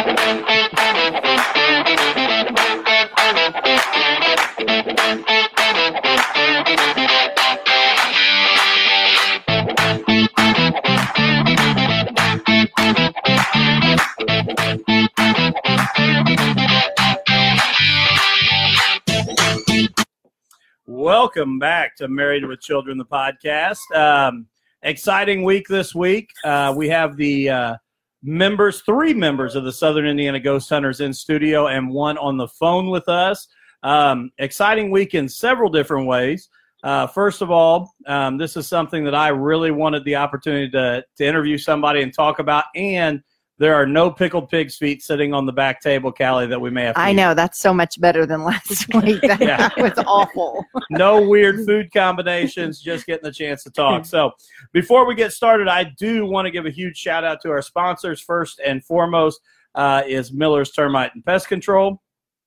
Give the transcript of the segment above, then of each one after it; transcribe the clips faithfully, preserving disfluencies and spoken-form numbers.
Welcome back to Married with Children, the podcast. Um, exciting week this week. Uh, we have the uh, members, three members of the Southern Indiana Ghost Hunters in studio and one on the phone with us. Um, exciting week in several different ways. Uh, first of all, um, this is something that I really wanted the opportunity to, to interview somebody and talk about, and there are no pickled pig's feet sitting on the back table, Callie, that we may have to I use. know. That's so much better than last week. That Yeah. was awful. No weird food combinations, just getting the chance to talk. So before we get started, I do want to give a huge shout out to our sponsors. First and foremost uh, is Miller's Termite and Pest Control.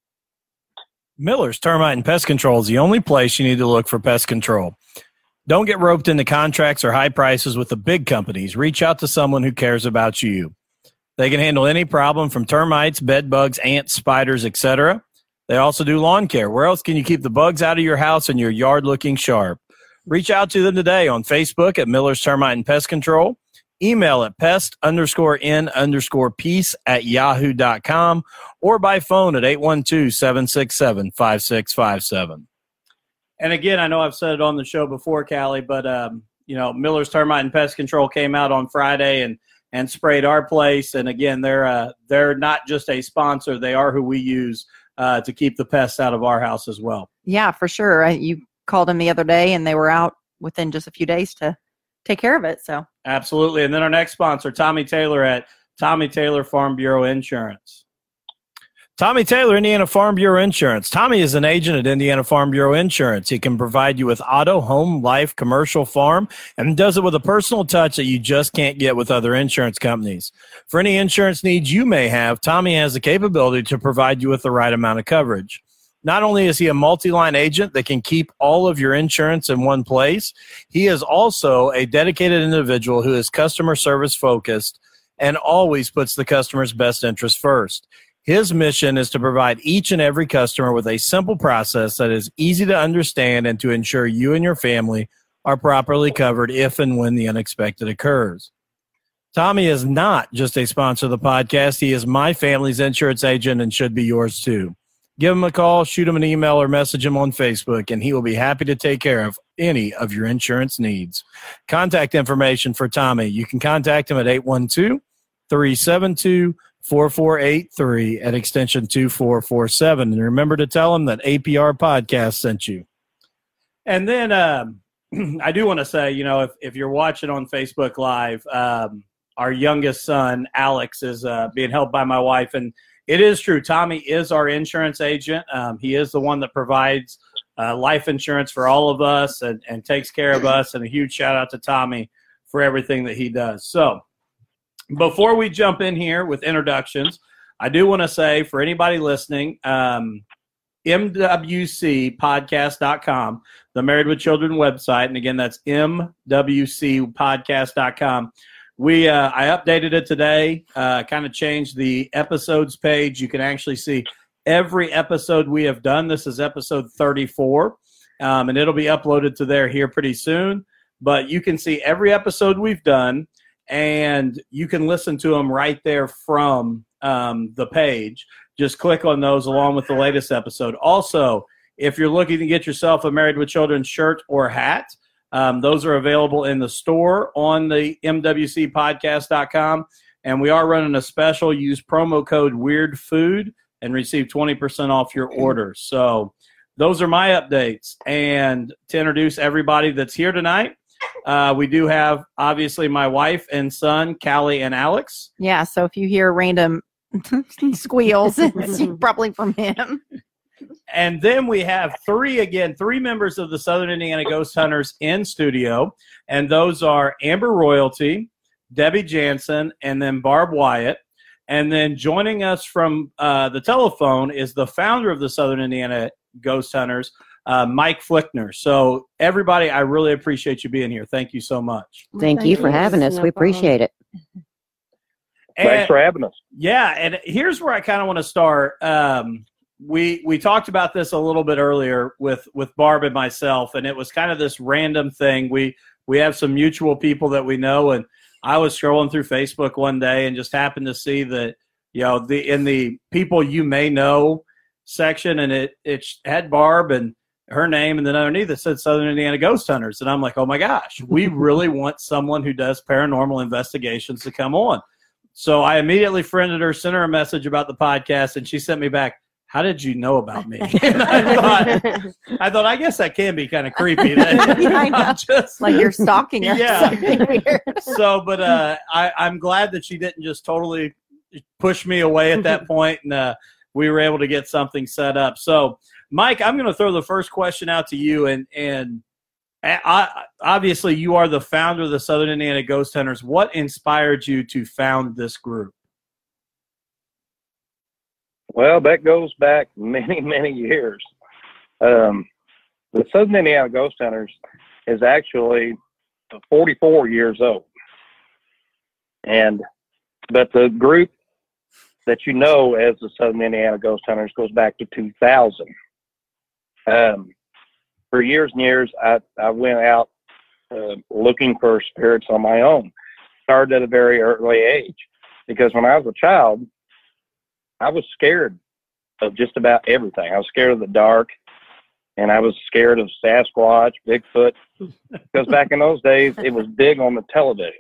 Miller's Termite and Pest Control is the only place you need to look for pest control. Don't get roped into contracts or high prices with the big companies. Reach out to someone who cares about you. They can handle any problem from termites, bed bugs, ants, spiders, et cetera. They also do lawn care. Where else can you keep the bugs out of your house and your yard looking sharp? Reach out to them today on Facebook at Miller's Termite and Pest Control. Email at pest underscore n underscore peace at yahoo dot com or by phone at eight one two, seven six seven, five six five seven. And again, I know I've said it on the show before, Callie, but um, you know, Miller's Termite and Pest Control came out on Friday and and sprayed our place. And again, they're uh, they're not just a sponsor; they are who we use uh, to keep the pests out of our house as well. Yeah, for sure. I, you called them the other day, and they were out within just a few days to take care of it. So absolutely. And then our next sponsor, Tommy Taylor at Tommy Taylor Farm Bureau Insurance. Tommy Taylor, Indiana Farm Bureau Insurance. Tommy is an agent at Indiana Farm Bureau Insurance. He can provide you with auto, home, life, commercial, farm, and does it with a personal touch that you just can't get with other insurance companies. For any insurance needs you may have, Tommy has the capability to provide you with the right amount of coverage. Not only is he a multi-line agent that can keep all of your insurance in one place, he is also a dedicated individual who is customer service focused and always puts the customer's best interest first. His mission is to provide each and every customer with a simple process that is easy to understand and to ensure you and your family are properly covered if and when the unexpected occurs. Tommy is not just a sponsor of the podcast. He is my family's insurance agent and should be yours too. Give him a call, shoot him an email, or message him on Facebook, and he will be happy to take care of any of your insurance needs. Contact information for Tommy. You can contact him at eight one two, three seven two, four four eight three at extension two four four seven. And remember to tell him that A P R Podcast sent you. And then um, I do want to say, you know, if, if you're watching on Facebook Live, um, our youngest son, Alex, is uh, being held by my wife. And it is true. Tommy is our insurance agent. Um, he is the one that provides uh, life insurance for all of us and, and takes care of us. And a huge shout out to Tommy for everything that he does. So before we jump in here with introductions, I do want to say for anybody listening, um, M W C podcast dot com, the Married with Children website. And again, that's M W C podcast dot com. We uh, I updated it today, uh, kind of changed the episodes page. You can actually see every episode we have done. This is episode thirty-four, um, and it'll be uploaded to there here pretty soon. But you can see every episode we've done, and you can listen to them right there from um, the page. Just click on those along with the latest episode. Also, if you're looking to get yourself a Married with Children shirt or hat, Um, those are available in the store on the M W C podcast dot com, and we are running a special. Use promo code WEIRDFOOD and receive twenty percent off your order. So those are my updates. And to introduce everybody that's here tonight, uh, we do have, obviously, my wife and son, Callie and Alex. yeah, so if you hear random squeals, it's probably from him. And then we have three, again, three members of the Southern Indiana Ghost Hunters in studio, and those are Amber Royalty, Debbie Jansen, and then Barb Wyatt. And then joining us from uh, the telephone is the founder of the Southern Indiana Ghost Hunters, uh, Mike Flickner. So, everybody, I really appreciate you being here. Thank you so much. Thank, Thank you for having us. No we appreciate problem. it. Thanks for having us. Yeah, and here's where I kind of want to start. Um, we we talked about this a little bit earlier with, with Barb and myself, and it was kind of this random thing. We we have some mutual people that we know, and I was scrolling through Facebook one day and just happened to see that, you know, the in the people you may know section, and it it had Barb and her name, and then underneath it said Southern Indiana Ghost Hunters, and I'm like, oh my gosh, we really want someone who does paranormal investigations to come on. So I immediately friended her, sent her a message about the podcast, and she sent me back, how did you know about me? And I thought, I thought, I guess that can be kind of creepy. That, Yeah, I know. just, Like you're stalking her. Yeah. Something weird. So, but uh, I, I'm glad that she didn't just totally push me away at that point, and uh, we were able to get something set up. So, Mike, I'm going to throw the first question out to you, and and I, obviously you are the founder of the Southern Indiana Ghost Hunters. What inspired you to found this group? Well, that goes back many, many years. Um, the Southern Indiana Ghost Hunters is actually forty-four years old. And, but the group that you know as the Southern Indiana Ghost Hunters goes back to two thousand. Um, for years and years, I, I went out uh, looking for spirits on my own. Started at a very early age, because when I was a child, I was scared of just about everything. I was scared of the dark, and I was scared of Sasquatch, Bigfoot, because back in those days, it was big on the television.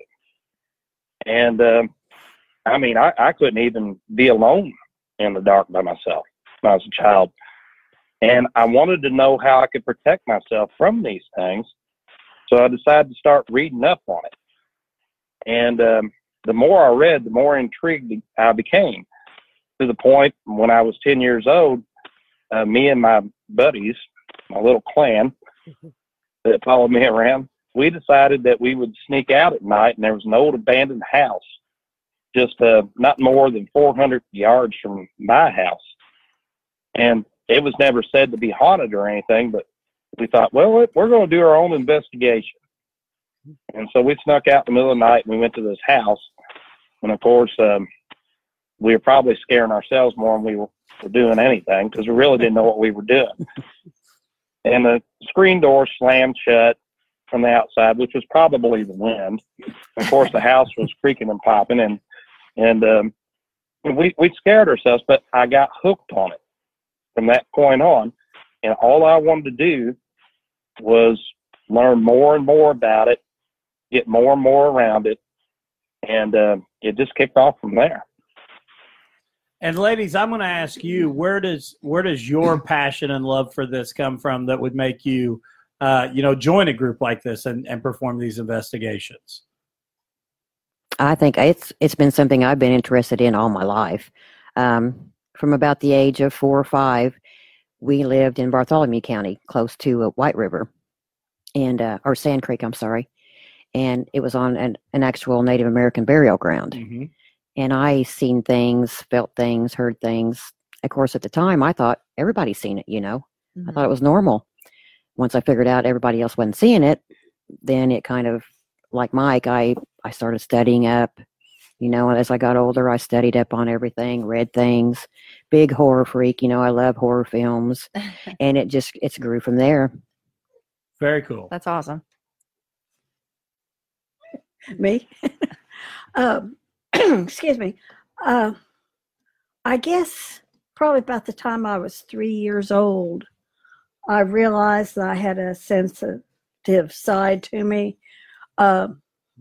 And, um, I mean, I, I couldn't even be alone in the dark by myself when I was a child. And I wanted to know how I could protect myself from these things. So I decided to start reading up on it. And um, the more I read, the more intrigued I became, to the point when I was ten years old, uh, me and my buddies, my little clan that followed me around, we decided that we would sneak out at night, and there was an old abandoned house just uh, not more than four hundred yards from my house. And it was never said to be haunted or anything, but we thought, well, we're going to do our own investigation. And so we snuck out in the middle of the night, and we went to this house. And, of course, um, we were probably scaring ourselves more than we were doing anything, because we really didn't know what we were doing. And the screen door slammed shut from the outside, which was probably the wind. Of course, the house was creaking and popping, and and um, we we scared ourselves, but I got hooked on it from that point on. And all I wanted to do was learn more and more about it, get more and more around it, and uh, it just kicked off from there. And ladies, I'm going to ask you, where does where does your passion and love for this come from that would make you, uh, you know, join a group like this and, and perform these investigations? I think it's it's been something I've been interested in all my life. Um, from about the age of four or five, we lived in Bartholomew County, close to uh, White River, and uh, or Sand Creek, I'm sorry, and it was on an, an actual Native American burial ground. Mm-hmm. And I seen things, felt things, heard things. Of course, at the time, I thought everybody's seen it, you know. Mm-hmm. I thought it was normal. Once I figured out everybody else wasn't seeing it, then it kind of, like Mike, I, I started studying up. You know, as I got older, I studied up on everything, read things. Big horror freak, you know, I love horror films. And it just, it's grew from there. Very cool. That's awesome. Me? um, excuse me. Uh, I guess probably about the time I was three years old, I realized that I had a sensitive side to me. Uh,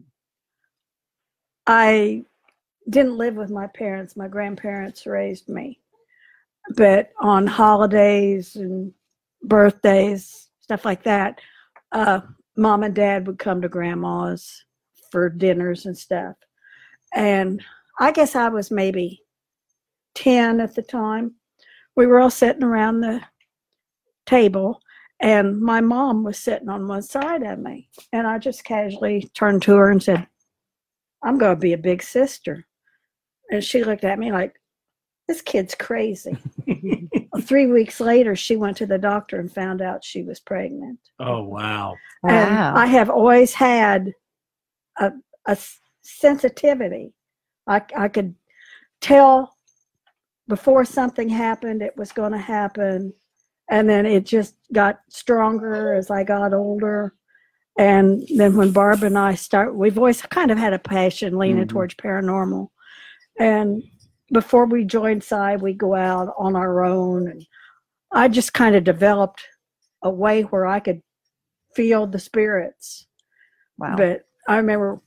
I didn't live with my parents. My grandparents raised me. But on holidays and birthdays, stuff like that, uh, Mom and Dad would come to Grandma's for dinners and stuff. And I guess I was maybe ten at the time. We were all sitting around the table, and my mom was sitting on one side of me. And I just casually turned to her and said, I'm going to be a big sister. And she looked at me like, this kid's crazy. Three weeks later, she went to the doctor and found out she was pregnant. Oh, wow. And Wow. I have always had a, a sensitivity, I, I could tell before something happened, it was going to happen. And then it just got stronger as I got older. And then when Barb and I start, we've always kind of had a passion leaning mm-hmm. towards paranormal. And before we joined S I, we go out on our own. And I just kind of developed a way where I could feel the spirits. Wow. But I remember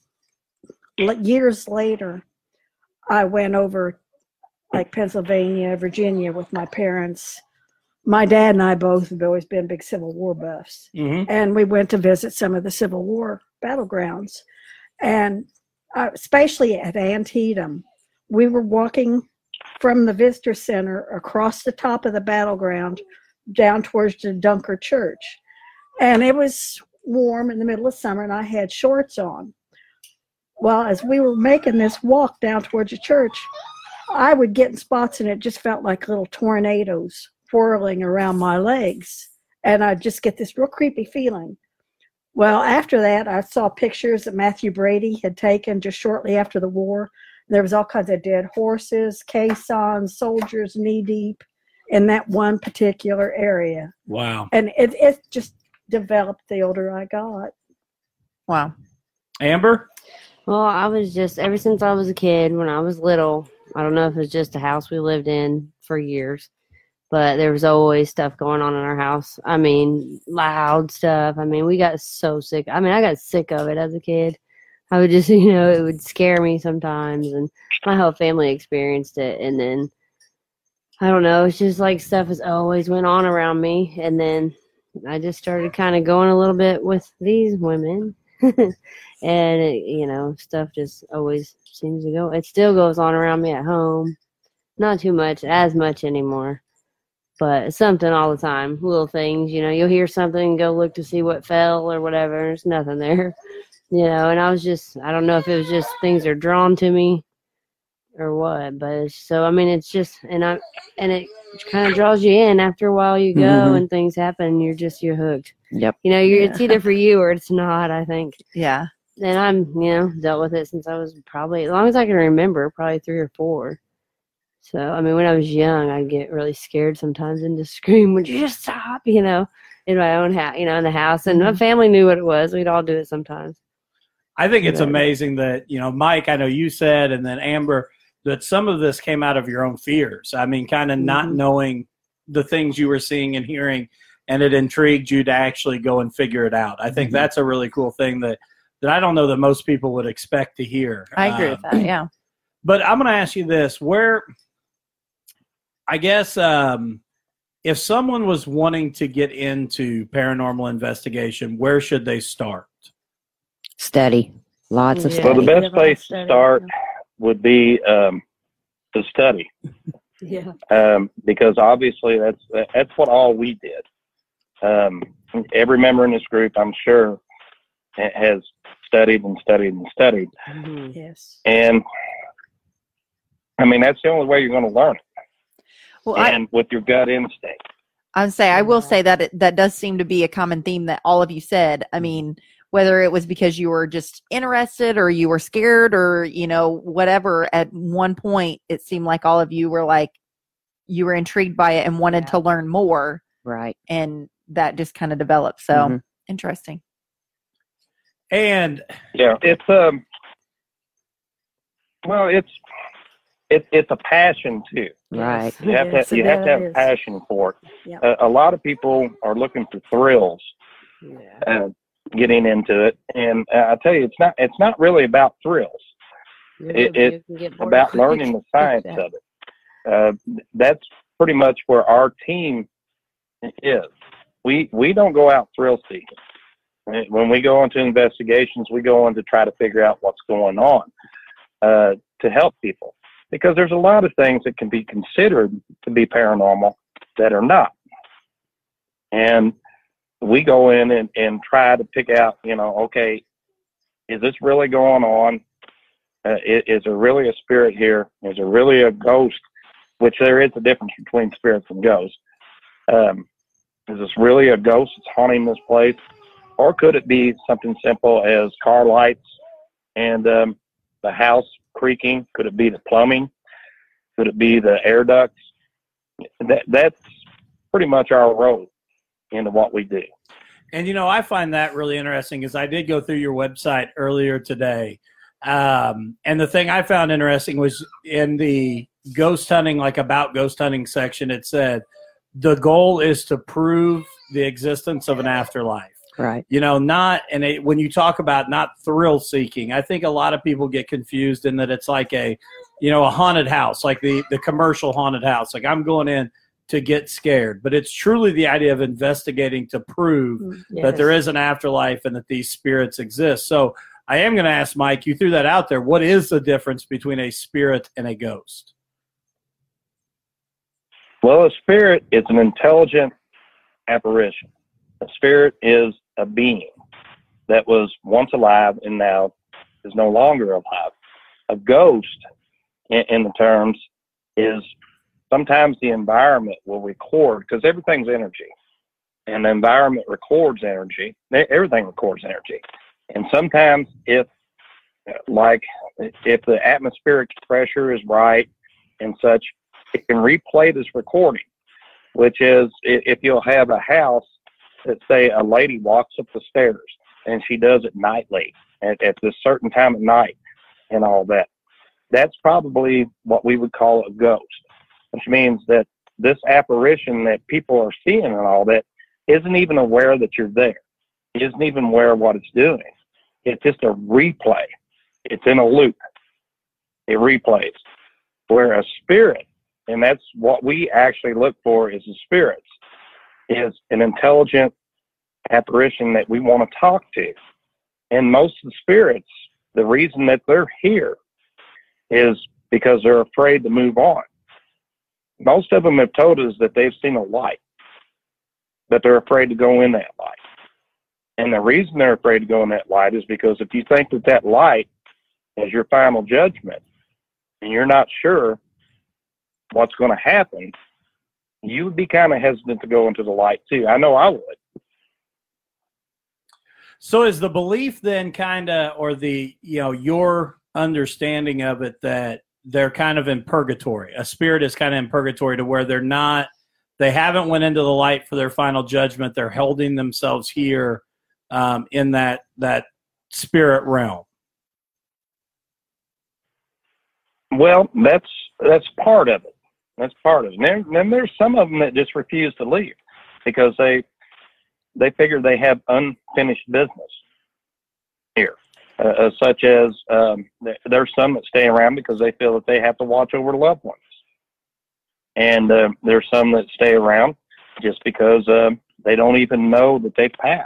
years later, I went over like Pennsylvania, Virginia with my parents. My dad and I both have always been big Civil War buffs. Mm-hmm. And we went to visit some of the Civil War battlegrounds. And uh, especially at Antietam, we were walking from the visitor center across the top of the battleground down towards the Dunker Church. And it was warm in the middle of summer, and I had shorts on. Well, as we were making this walk down towards the church, I would get in spots, and it just felt like little tornadoes whirling around my legs. And I'd just get this real creepy feeling. Well, after that, I saw pictures that Matthew Brady had taken just shortly after the war. There was all kinds of dead horses, caissons, soldiers knee deep in that one particular area. Wow. And it, it just developed the older I got. Wow. Amber? Well, I was just, ever since I was a kid, when I was little, I don't know if it was just a house we lived in for years, but there was always stuff going on in our house. I mean, loud stuff. I mean, we got so sick. I mean, I got sick of it as a kid. I would just, you know, it would scare me sometimes, and my whole family experienced it. And then, I don't know, it's just like stuff has always went on around me. And then I just started kind of going a little bit with these women. And, it, you know, stuff just always seems to go. It still goes on around me at home. Not too much, as much anymore. But something all the time. Little things, you know, you'll hear something and go look to see what fell or whatever. There's nothing there. You know, and I was just, I don't know if it was just things are drawn to me or what. But it's, so, I mean, it's just, and I, and it kind of draws you in. After a while you go mm-hmm. and things happen, you're just, you're hooked. Yep. You know, you're, Yeah. it's either for you or it's not, I think. Yeah. And I'm, you know, dealt with it since I was probably, as long as I can remember, probably three or four. So, I mean, when I was young, I'd get really scared sometimes and just scream, would you just stop, you know, in my own house, you know, in the house. And my family knew what it was. We'd all do it sometimes. I think it's Yeah. amazing that, you know, Mike, I know you said, and then Amber, that some of this came out of your own fears. I mean, kind of mm-hmm. not knowing the things you were seeing and hearing, and it intrigued you to actually go and figure it out. I think mm-hmm. that's a really cool thing that, that I don't know that most people would expect to hear. I agree um, with that, yeah. But I'm going to ask you this. Where, I guess, um, if someone was wanting to get into paranormal investigation, where should they start? Study. Lots of Yeah. Well, study. the best place to start would be um, to study, Yeah. um, because obviously that's that's what all we did. Um, every member in this group, I'm sure, ha- has studied and studied and studied. Mm-hmm. Yes. And, I mean, that's the only way you're going to learn it, Well, I, and with your gut instinct. I would say, I will say that it, that does seem to be a common theme that all of you said. I mean, whether it was because you were just interested or you were scared or, you know, whatever, at one point, it seemed like all of you were like, you were intrigued by it and wanted Yeah. to learn more. Right. And that just kind of developed. So Mhm. interesting. And Yeah, it's um, well, it's it, it's a passion too. Right. You have Yes, to you it have to have is. passion for it. Yeah. Uh, a lot of people are looking for thrills, Yeah. uh, getting into it, and uh, I tell you, it's not it's not really about thrills. It- You it's can get bored About quick. learning the science Yeah. of it. Uh, that's pretty much where our team is. We we don't go out thrill seeking. When we go into investigations, we go in to try to figure out what's going on, uh, to help people. Because there's a lot of things that can be considered to be paranormal that are not. And we go in and, and try to pick out, you know, okay, is this really going on? Uh, is, is there really a spirit here? Is there really a ghost? Which there is a difference between spirits and ghosts. Um, is this really a ghost that's haunting this place? Or could it be something simple as car lights and um, the house creaking? Could it be the plumbing? Could it be the air ducts? That that's pretty much our role into what we do. And, you know, I find that really interesting because I did go through your website earlier today. Um, and the thing I found interesting was in the ghost hunting, like about ghost hunting section, it said the goal is to prove the existence of an afterlife. Right. You know, not, and it, when you talk about not thrill seeking, I think a lot of people get confused in that it's like a, you know, a haunted house, like the, the commercial haunted house. Like I'm going in to get scared, but it's truly the idea of investigating to prove Yes. that there is an afterlife and that these spirits exist. So I am going to ask Mike, you threw that out there. What is the difference between a spirit and a ghost? Well, a spirit is an intelligent apparition. A spirit is a being that was once alive and now is no longer alive. A ghost, in, in the terms, is sometimes the environment will record, because everything's energy, and the environment records energy. Everything records energy. And sometimes if, like, if the atmospheric pressure is right and such, it can replay this recording, which is if you'll have a house that, say, a lady walks up the stairs and she does it nightly at, at this certain time of night and all that. That's probably what we would call a ghost, which means that this apparition that people are seeing and all that isn't even aware that you're there. It isn't even aware of what it's doing. It's just a replay. It's in a loop. It replays. Where a spirit, and that's what we actually look for is the spirits, is an intelligent apparition that we want to talk to. And most of the spirits, the reason that they're here is because they're afraid to move on. Most of them have told us that they've seen a light, but they're afraid to go in that light. And the reason they're afraid to go in that light is because if you think that that light is your final judgment and you're not sure what's going to happen, you would be kind of hesitant to go into the light too. I know I would. So is the belief then kind of, or the, you know, your understanding of it, that they're kind of in purgatory? A spirit is kind of in purgatory to where they're not, they haven't went into the light for their final judgment. They're holding themselves here um, in that, that spirit realm. Well, that's, that's part of it. That's part of it. And then there's some of them that just refuse to leave because they, they figure they have unfinished business here. Uh, such as um, there's some that stay around because they feel that they have to watch over loved ones. And uh, there's some that stay around just because uh, they don't even know that they've passed.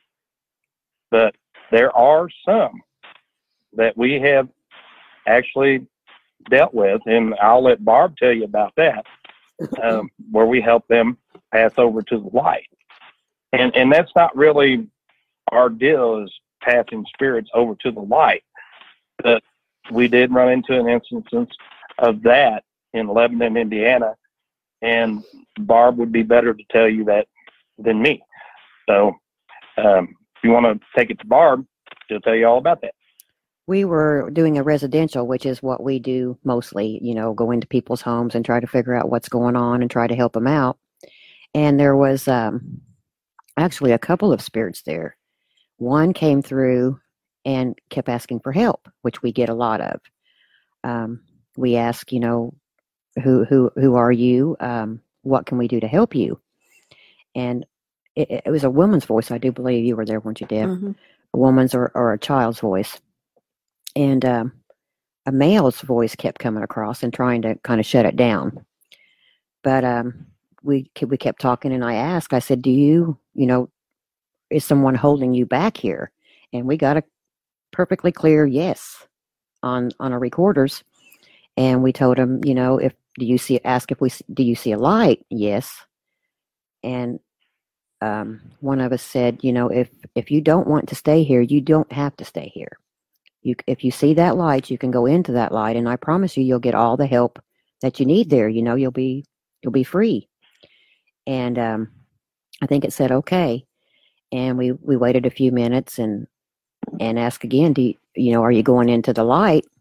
But there are some that we have actually dealt with, and I'll let Barb tell you about that, um, where we help them pass over to the light. And and that's not really our deal, is passing spirits over to the light. But we did run into an instance of that in Lebanon, Indiana, and Barb would be better to tell you that than me. So um, if you want to take it to Barb, she'll tell you all about that. We were doing a residential, which is what we do mostly, you know, go into people's homes and try to figure out what's going on and try to help them out. And there was um, actually a couple of spirits there. One came through and kept asking for help, which we get a lot of. Um, we ask, you know, who who who are you? Um, what can we do to help you? And it, it was a woman's voice. I do believe you were there, weren't you, Deb? Mm-hmm. A woman's or, or a child's voice. And um, a male's voice kept coming across and trying to kind of shut it down. But um, we we kept talking, and I asked, I said, do you, you know, is someone holding you back here? And we got a perfectly clear yes on on our recorders. And we told him, you know, if do you see, ask if we, do you see a light? Yes. And um, one of us said, you know, if if you don't want to stay here, you don't have to stay here. You, if you see that light, you can go into that light, and I promise you, you'll get all the help that you need there. You know, you'll be you'll be free. And um, I think it said okay. And we, we waited a few minutes and and asked again, do you, you know, are you going into the light?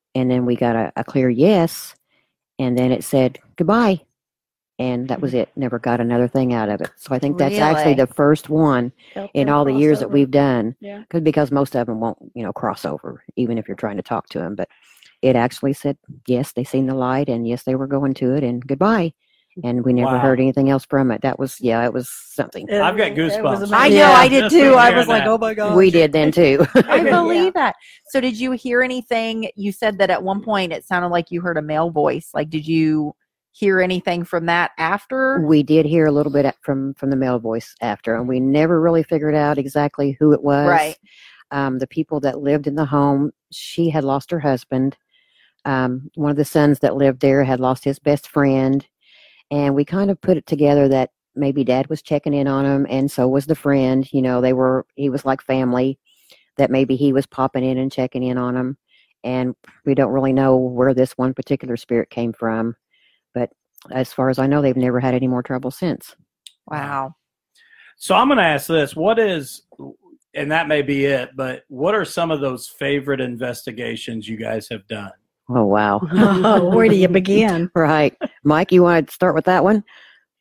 and then we got a, a clear yes, and then it said goodbye. And that was it. Never got another thing out of it. So I think that's actually Really? the first one Help in them all the cross years that over. we've done. Yeah. Cause, because most of them won't, you know, cross over, even if you're trying to talk to them. But it actually said, yes, they seen the light, and yes, they were going to it, and goodbye. And we never Wow. heard anything else from it. That was, yeah, it was something. It- I've got it was goosebumps. amazing. I know, Yeah. I did Just too. from I hearing was like, that. oh my god. We did then too. I Yeah. believe that. So did you hear anything? You said that at one point it sounded like you heard a male voice. Like, did you hear anything from that after? We did hear a little bit at- from from the male voice after, and we never really figured out exactly who it was. Right. Um, the people that lived in the home, she had lost her husband. Um, one of the sons that lived there had lost his best friend, and we kind of put it together that maybe Dad was checking in on him, and so was the friend. You know, they were he was like family. That maybe he was popping in and checking in on him, and we don't really know where this one particular spirit came from. But as far as I know, they've never had any more trouble since. Wow. So I'm going to ask this: what is, and that may be it, but what are some of those favorite investigations you guys have done? Oh, wow. Oh, where do you begin? Right. Mike, you want to start with that one?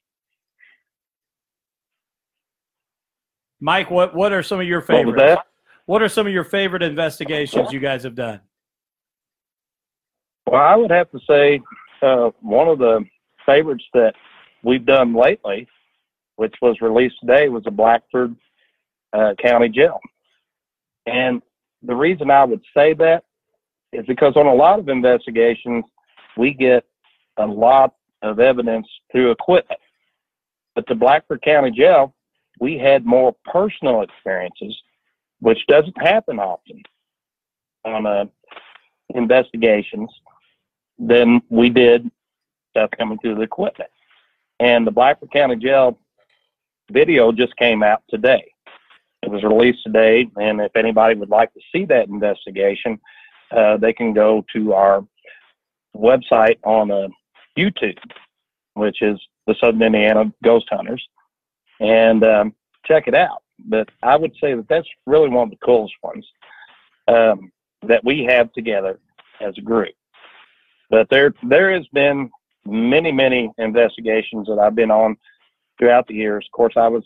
Mike, what what are some of your What was favorites? that? What are some of your favorite investigations you guys have done? Well, I would have to say uh, one of the favorites that we've done lately, which was released today, was the Blackford uh, County Jail. And the reason I would say that is because on a lot of investigations, we get a lot of evidence through equipment. But the Blackford County Jail, we had more personal experiences, which doesn't happen often on uh, investigations, than we did stuff coming through the equipment. And the Blackford County Jail video just came out today. It was released today, and if anybody would like to see that investigation, uh, they can go to our website on uh, YouTube, which is the Southern Indiana Ghost Hunters, and um, check it out. But I would say that that's really one of the coolest ones um, that we have together as a group. But there, there has been many, many investigations that I've been on throughout the years. Of course, I was,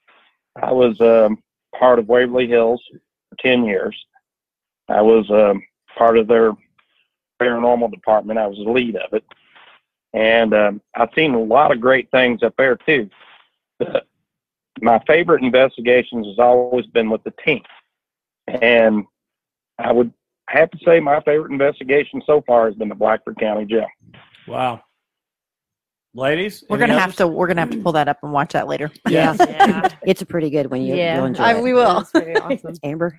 I was um, part of Waverly Hills for ten years. I was um, part of their paranormal department. I was the lead of it, and um, I've seen a lot of great things up there too. But my favorite investigations has always been with the team, and I would have to say my favorite investigation so far has been the Blackford County Jail. Wow. Ladies, We're any gonna have others? to we're gonna have to pull that up and watch that later. Yeah. Yeah. It's a pretty good one. You, Yeah. You'll enjoy I, it. we will. That's pretty awesome. Amber?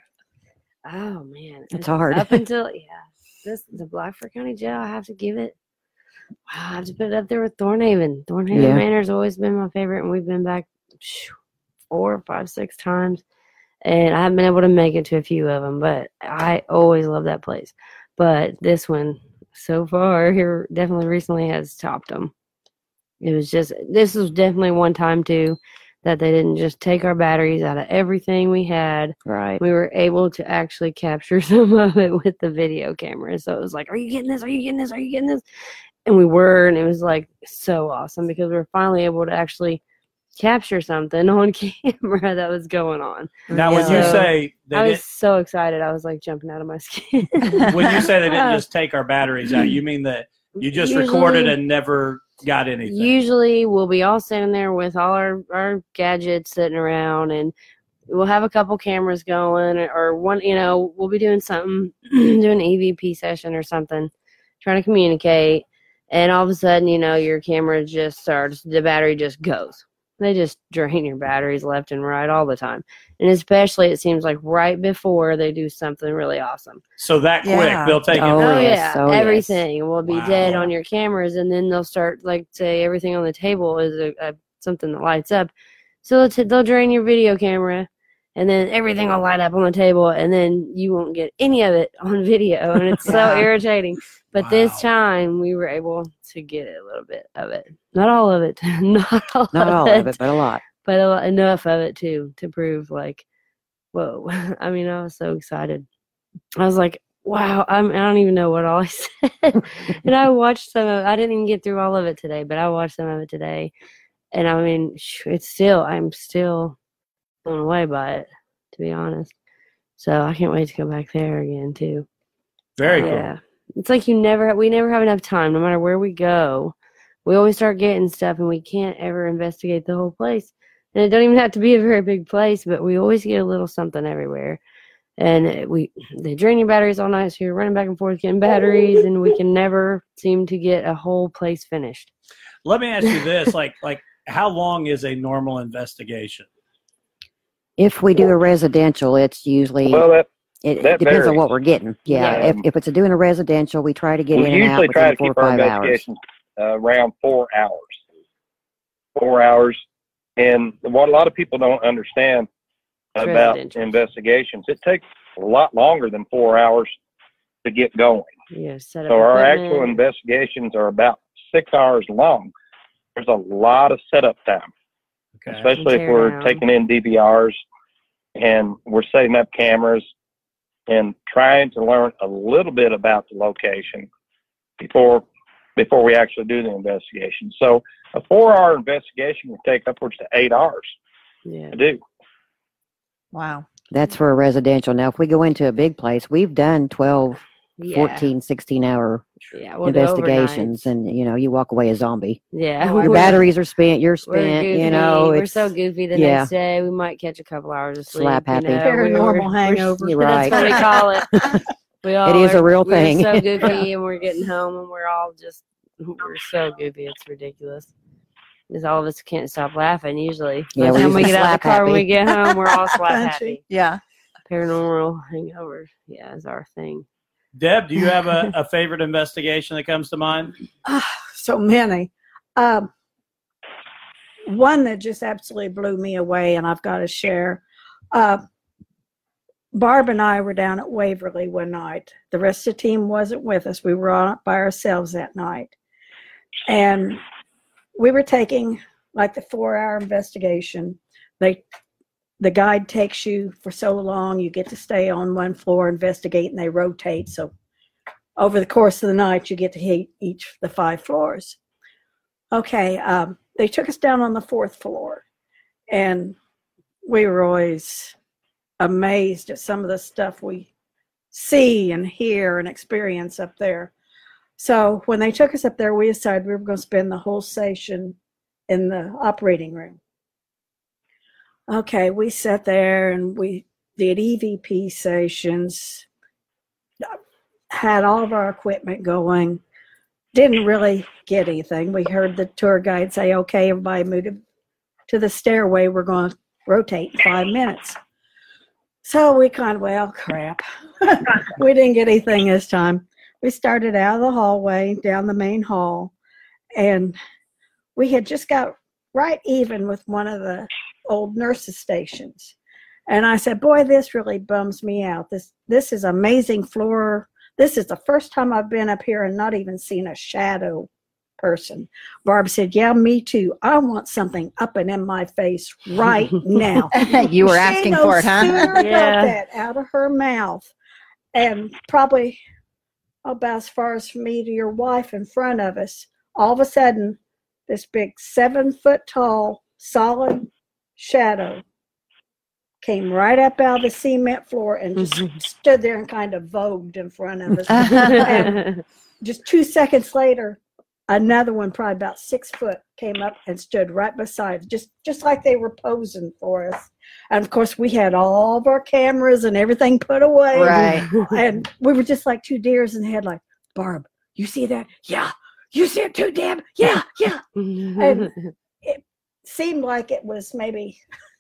Oh man, It's hard. Up until yeah, this the Blackford County Jail. I have to give it. Wow, I have to put it up there with Thornhaven. Thornhaven Yeah. Manor's always been my favorite, and we've been back phew, four, five, six times, and I haven't been able to make it to a few of them. But I always love that place. But this one, so far here, definitely recently has topped them. It was just this was definitely one time too that they didn't just take our batteries out of everything we had. Right. We were able to actually capture some of it with the video camera. So it was like, are you getting this? Are you getting this? Are you getting this? And we were, and it was like so awesome because we were finally able to actually capture something on camera that was going on. Now, when you So, say they I was didn't, so excited. I was like jumping out of my skin. when you say they didn't just take our batteries out, you mean that you just Usually- recorded and never got anything? Usually we'll be all sitting there with all our, our gadgets sitting around, and we'll have a couple cameras going, or, or one, you know, we'll be doing something, doing an E V P session or something, trying to communicate. And all of a sudden, you know, your camera just starts, the battery just goes. They just drain your batteries left and right all the time. And especially, it seems like right before they do something really awesome. So that quick, Yeah. they'll take Oh, it. Oh, yes. yeah. Oh, yes. Everything will be Wow. dead on your cameras. And then they'll start, like, say, everything on the table is a, a, something that lights up. So they'll, t- they'll drain your video camera, and then everything will light up on the table, and then you won't get any of it on video. And it's so Yeah. irritating. But Wow. this time, we were able to get a little bit of it. Not all of it. Not all, Not of, all it, of it, but a lot. but a lot, enough of it, too, to prove, like, whoa. I mean, I was so excited. I was like, wow, I'm, I don't even know what all I said. And I watched some of it. I didn't even get through all of it today, but I watched some of it today. And I mean, it's still, I'm still blown away by it, to be honest. So I can't wait to go back there again, too. Very cool. Yeah. It's like you never, we never have enough time, no matter where we go. We always start getting stuff and we can't ever investigate the whole place. And it don't even have to be a very big place, but we always get a little something everywhere. And we they drain your batteries all night, so you're running back and forth getting batteries, and we can never seem to get a whole place finished. Let me ask you this: like, like, how long is a normal investigation? If we do a residential, it's usually Well, that it, that it depends varies. on what we're getting. Yeah, Yeah. if if it's a doing a residential, we try to get we in and out usually try within to four keep or our five hours. investigations uh, around four hours. Four hours, and what a lot of people don't understand It's about residential. investigations, it takes a lot longer than four hours to get going. Yeah, set up So our equipment. actual investigations are about six hours long. There's a lot of setup time, Okay. especially if Tear we're down. taking in D V Rs and we're setting up cameras and trying to learn a little bit about the location before before we actually do the investigation. So a four-hour investigation can take upwards to eight hours Yeah. to do. Wow. That's for a residential. Now, if we go into a big place, we've done twelve, Yeah. fourteen, sixteen hour Yeah, we'll do investigations, overnights. and you know, you walk away a zombie. Yeah. Oh, I Your would- batteries are spent. You're We're spent. goofy. You know, we're it's so goofy the yeah. next day. We might catch a couple hours of sleep. Slap you happy. know, Paranormal we were- hangover. You're right. That's what we call it. We all It is are- a real we're thing. so goofy, and we're getting home, and we're all just we're so goofy. It's ridiculous. Because all of us can't stop laughing usually. Yeah, By the we're time we usually get out of the slap car when we happy. get home, we're all slap Punchy. happy. Yeah. Paranormal hangover, yeah, is our thing. Deb, do you have a, a favorite investigation that comes to mind? Ah, so many. Um, one that just absolutely blew me away, and I've got to share. Uh, Barb and I were down at Waverly one night. The rest of the team wasn't with us. We were all by ourselves that night. And we were taking like the four-hour investigation. They, the guide takes you for so long. You get to stay on one floor, investigate, and they rotate. So over the course of the night, you get to hit each the five floors. Okay, um, they took us down on the fourth floor, and we were always amazed at some of the stuff we see and hear and experience up there. So when they took us up there, we decided we were going to spend the whole session in the operating room. Okay, we sat there and we did E V P sessions, had all of our equipment going, didn't really get anything. We heard the tour guide say, okay, everybody move to the stairway. We're going to rotate in five minutes. So we kind of, well, crap. We didn't get anything this time. We started out of the hallway, down the main hall, and we had just got right even with one of the old nurses' stations. And I said, boy, this really bums me out. This this is amazing floor. This is the first time I've been up here and not even seen a shadow person. Barb said, yeah, me too. I want something up and in my face right now. You were She asking no for it, huh? sooner got Yeah. that out of her mouth, and probably about as far as from me to your wife in front of us, all of a sudden, this big seven foot tall, solid shadow came right up out of the cement floor and just stood there and kind of vogued in front of us. And just two seconds later, another one, probably about six foot, came up and stood right beside us, just just like they were posing for us. And of course, we had all of our cameras and everything put away. Right. And we were just like two deers in the headlight. Barb, you see that? Yeah. You see it too, Deb? Yeah, yeah. And it seemed like it was maybe,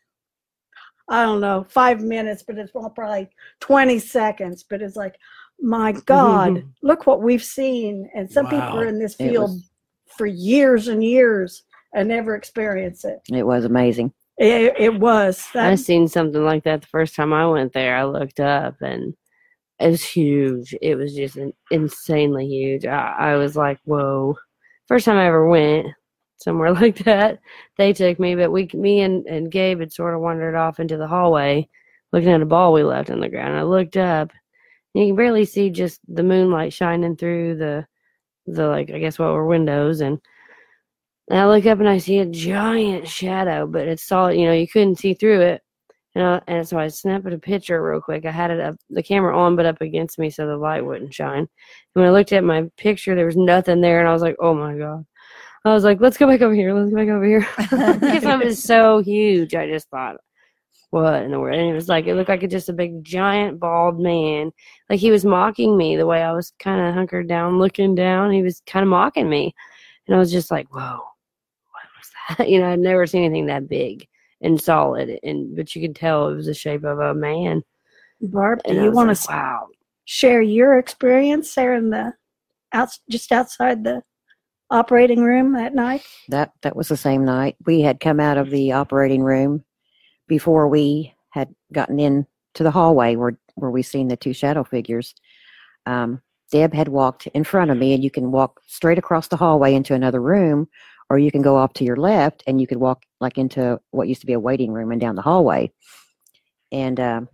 I don't know, five minutes, but it's probably twenty seconds. But it's like, my God, look what we've seen. And some people Wow. are in this It field was- for years and years and never experience it. It was amazing. It, it was. I That, seen something like that the first time I went there. I looked up and it was huge. It was just in, insanely huge. I, I was like, whoa. First time I ever went somewhere like that, they took me, but we, me and, and Gabe had sort of wandered off into the hallway looking at a ball we left on the ground. I looked up You can barely see just the moonlight shining through the, the like, I guess what were windows. And, and I look up and I see a giant shadow, but it's solid, you know, you couldn't see through it. And, I, and so I snapped a picture real quick. I had it up, the camera on, but up against me so the light wouldn't shine. And when I looked at my picture, there was nothing there. And I was like, oh my God. I was like, let's go back over here. Let's go back over here. Because it was so huge. I just thought, what in the world? And it was like, it looked like a, just a big, giant, bald man. Like he was mocking me the way I was kind of hunkered down, looking down. He was kind of mocking me. And I was just like, whoa, what was that? You know, I'd never seen anything that big and solid. And But you could tell it was the shape of a man. Barb, do And I you was want like, to wow. share your experience there in the, out, just outside the operating room that night? That that was the same night. We had come out of the operating room before we had gotten in to the hallway where, where we seen the two shadow figures. Um, Deb had walked in front of me, and you can walk straight across the hallway into another room, or you can go off to your left and you could walk like into what used to be a waiting room and down the hallway. And um,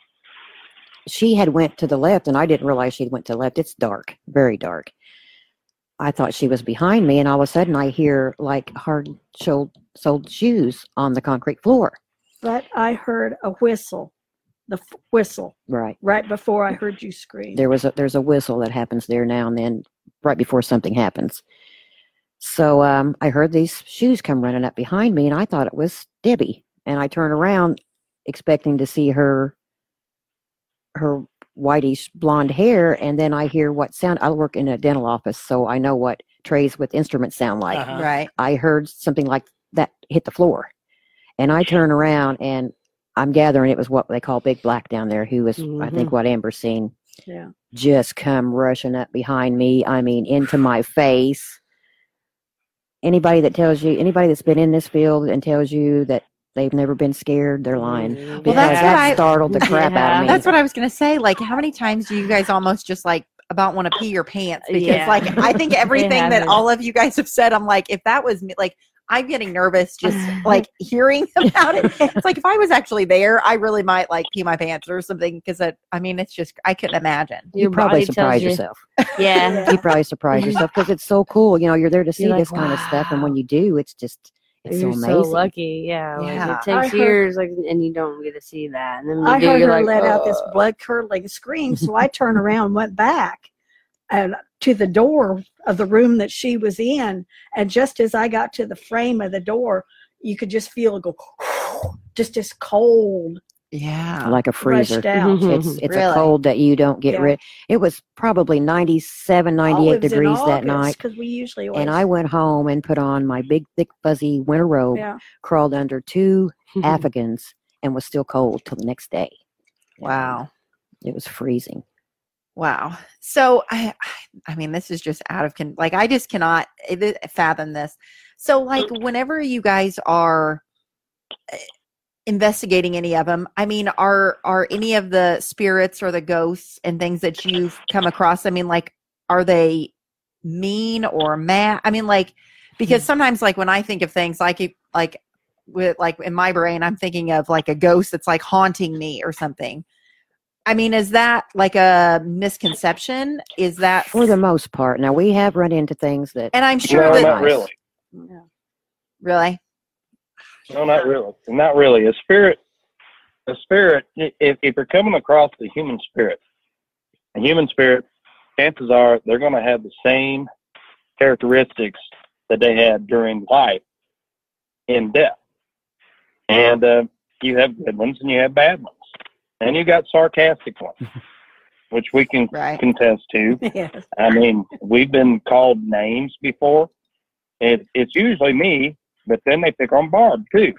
she had went to the left, and I didn't realize she went to the left. It's dark, very dark. I thought she was behind me, and all of a sudden I hear like hard-soled soled shoes on the concrete floor. But I heard a whistle, the f- whistle, Right. right before I heard you scream. There was a, there's a whistle that happens there now and then, right before something happens. So um, I heard these shoes come running up behind me, and I thought it was Debbie. And I turned around, expecting to see her, her whitish blonde hair, and then I hear what sound. I work in a dental office, so I know what trays with instruments sound like. Uh-huh. Right. I heard something like that hit the floor, and I turn around, and I'm gathering it was what they call Big Black down there, who was, I think, what Amber's seen. Yeah. Just come rushing up behind me. I mean, into my face. Anybody that tells you, anybody that's been in this field and tells you that they've never been scared, they're lying. Well, Because that's what that I- startled the crap out of me. That's what I was going to say. Like, how many times do you guys almost just like about want to pee your pants? Because Yeah. like, I think everything that happens. all of you guys have said, I'm like, if that was me, like, I'm getting nervous just like hearing about it. It's like if I was actually there, I really might like pee my pants or something. Because I, I mean, it's just I couldn't imagine. You Your probably body tells surprise you. yourself. Yeah. You probably surprise yourself because it's so cool. You know, you're there to see You're like, this kind of stuff, and when wow. you do, it's just it's You're so so, amazing. lucky. Yeah. Like, Yeah. it I takes heard- years, like, and you don't get to see that. And then when you I do, heard you're her like, let out this "Ugh." blood curdling scream, so I turned around and went back and to the door of the room that she was in. And just as I got to the frame of the door, you could just feel it go, just as cold Yeah. Like a freezer. rushed out. Mhm. It's it's Really? a cold that you don't get Yeah. rid. It was probably ninety-seven, Oh, ninety-eight it was in degrees that August, night. because we usually And always- I went home and put on my big, thick, fuzzy winter robe, yeah. crawled under two Afghans, and was still cold till the next day. Wow. It was freezing. Wow. So I, I mean, this is just out of con. Like I just cannot eh, fathom this. So like, whenever you guys are eh, investigating any of them, I mean, are are any of the spirits or the ghosts and things that you've come across? I mean, like, are they mean or mad? I mean, like, because sometimes, like, when I think of things, like, if- like, with like in my brain, I'm thinking of like a ghost that's like haunting me or something. I mean, is that like a misconception? Is that For the most part. Now, we have run into things that. And I'm sure No, that not really. Yeah. really. No, not really. Not really. A spirit, a spirit. If if you're coming across the human spirit, a human spirit, chances are they're going to have the same characteristics that they had during life in death. And uh, you have good ones and you have bad ones, and you got sarcastic ones, which we can Right. contest to. Yes. I mean, we've been called names before. It, it's usually me, but then they pick on Barb too.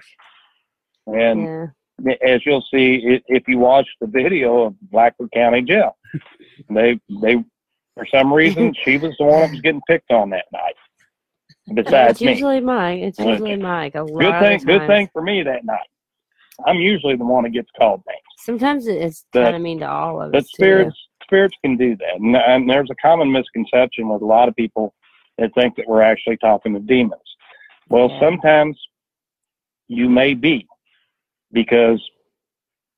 And Yeah. as you'll see, i- if you watch the video of Blackwood County Jail, they they for some reason she was the one that was getting picked on that night. Besides It's me, usually Mike. It's Okay. usually Mike. A lot good thing of the good times. thing for me that night. I'm usually the one that gets called names. Sometimes it- it's But- kind of mean to all of But us too. spirits spirits can do that, and, and there's a common misconception with a lot of people that think that we're actually talking to demons. Well, Yeah. sometimes you may be, because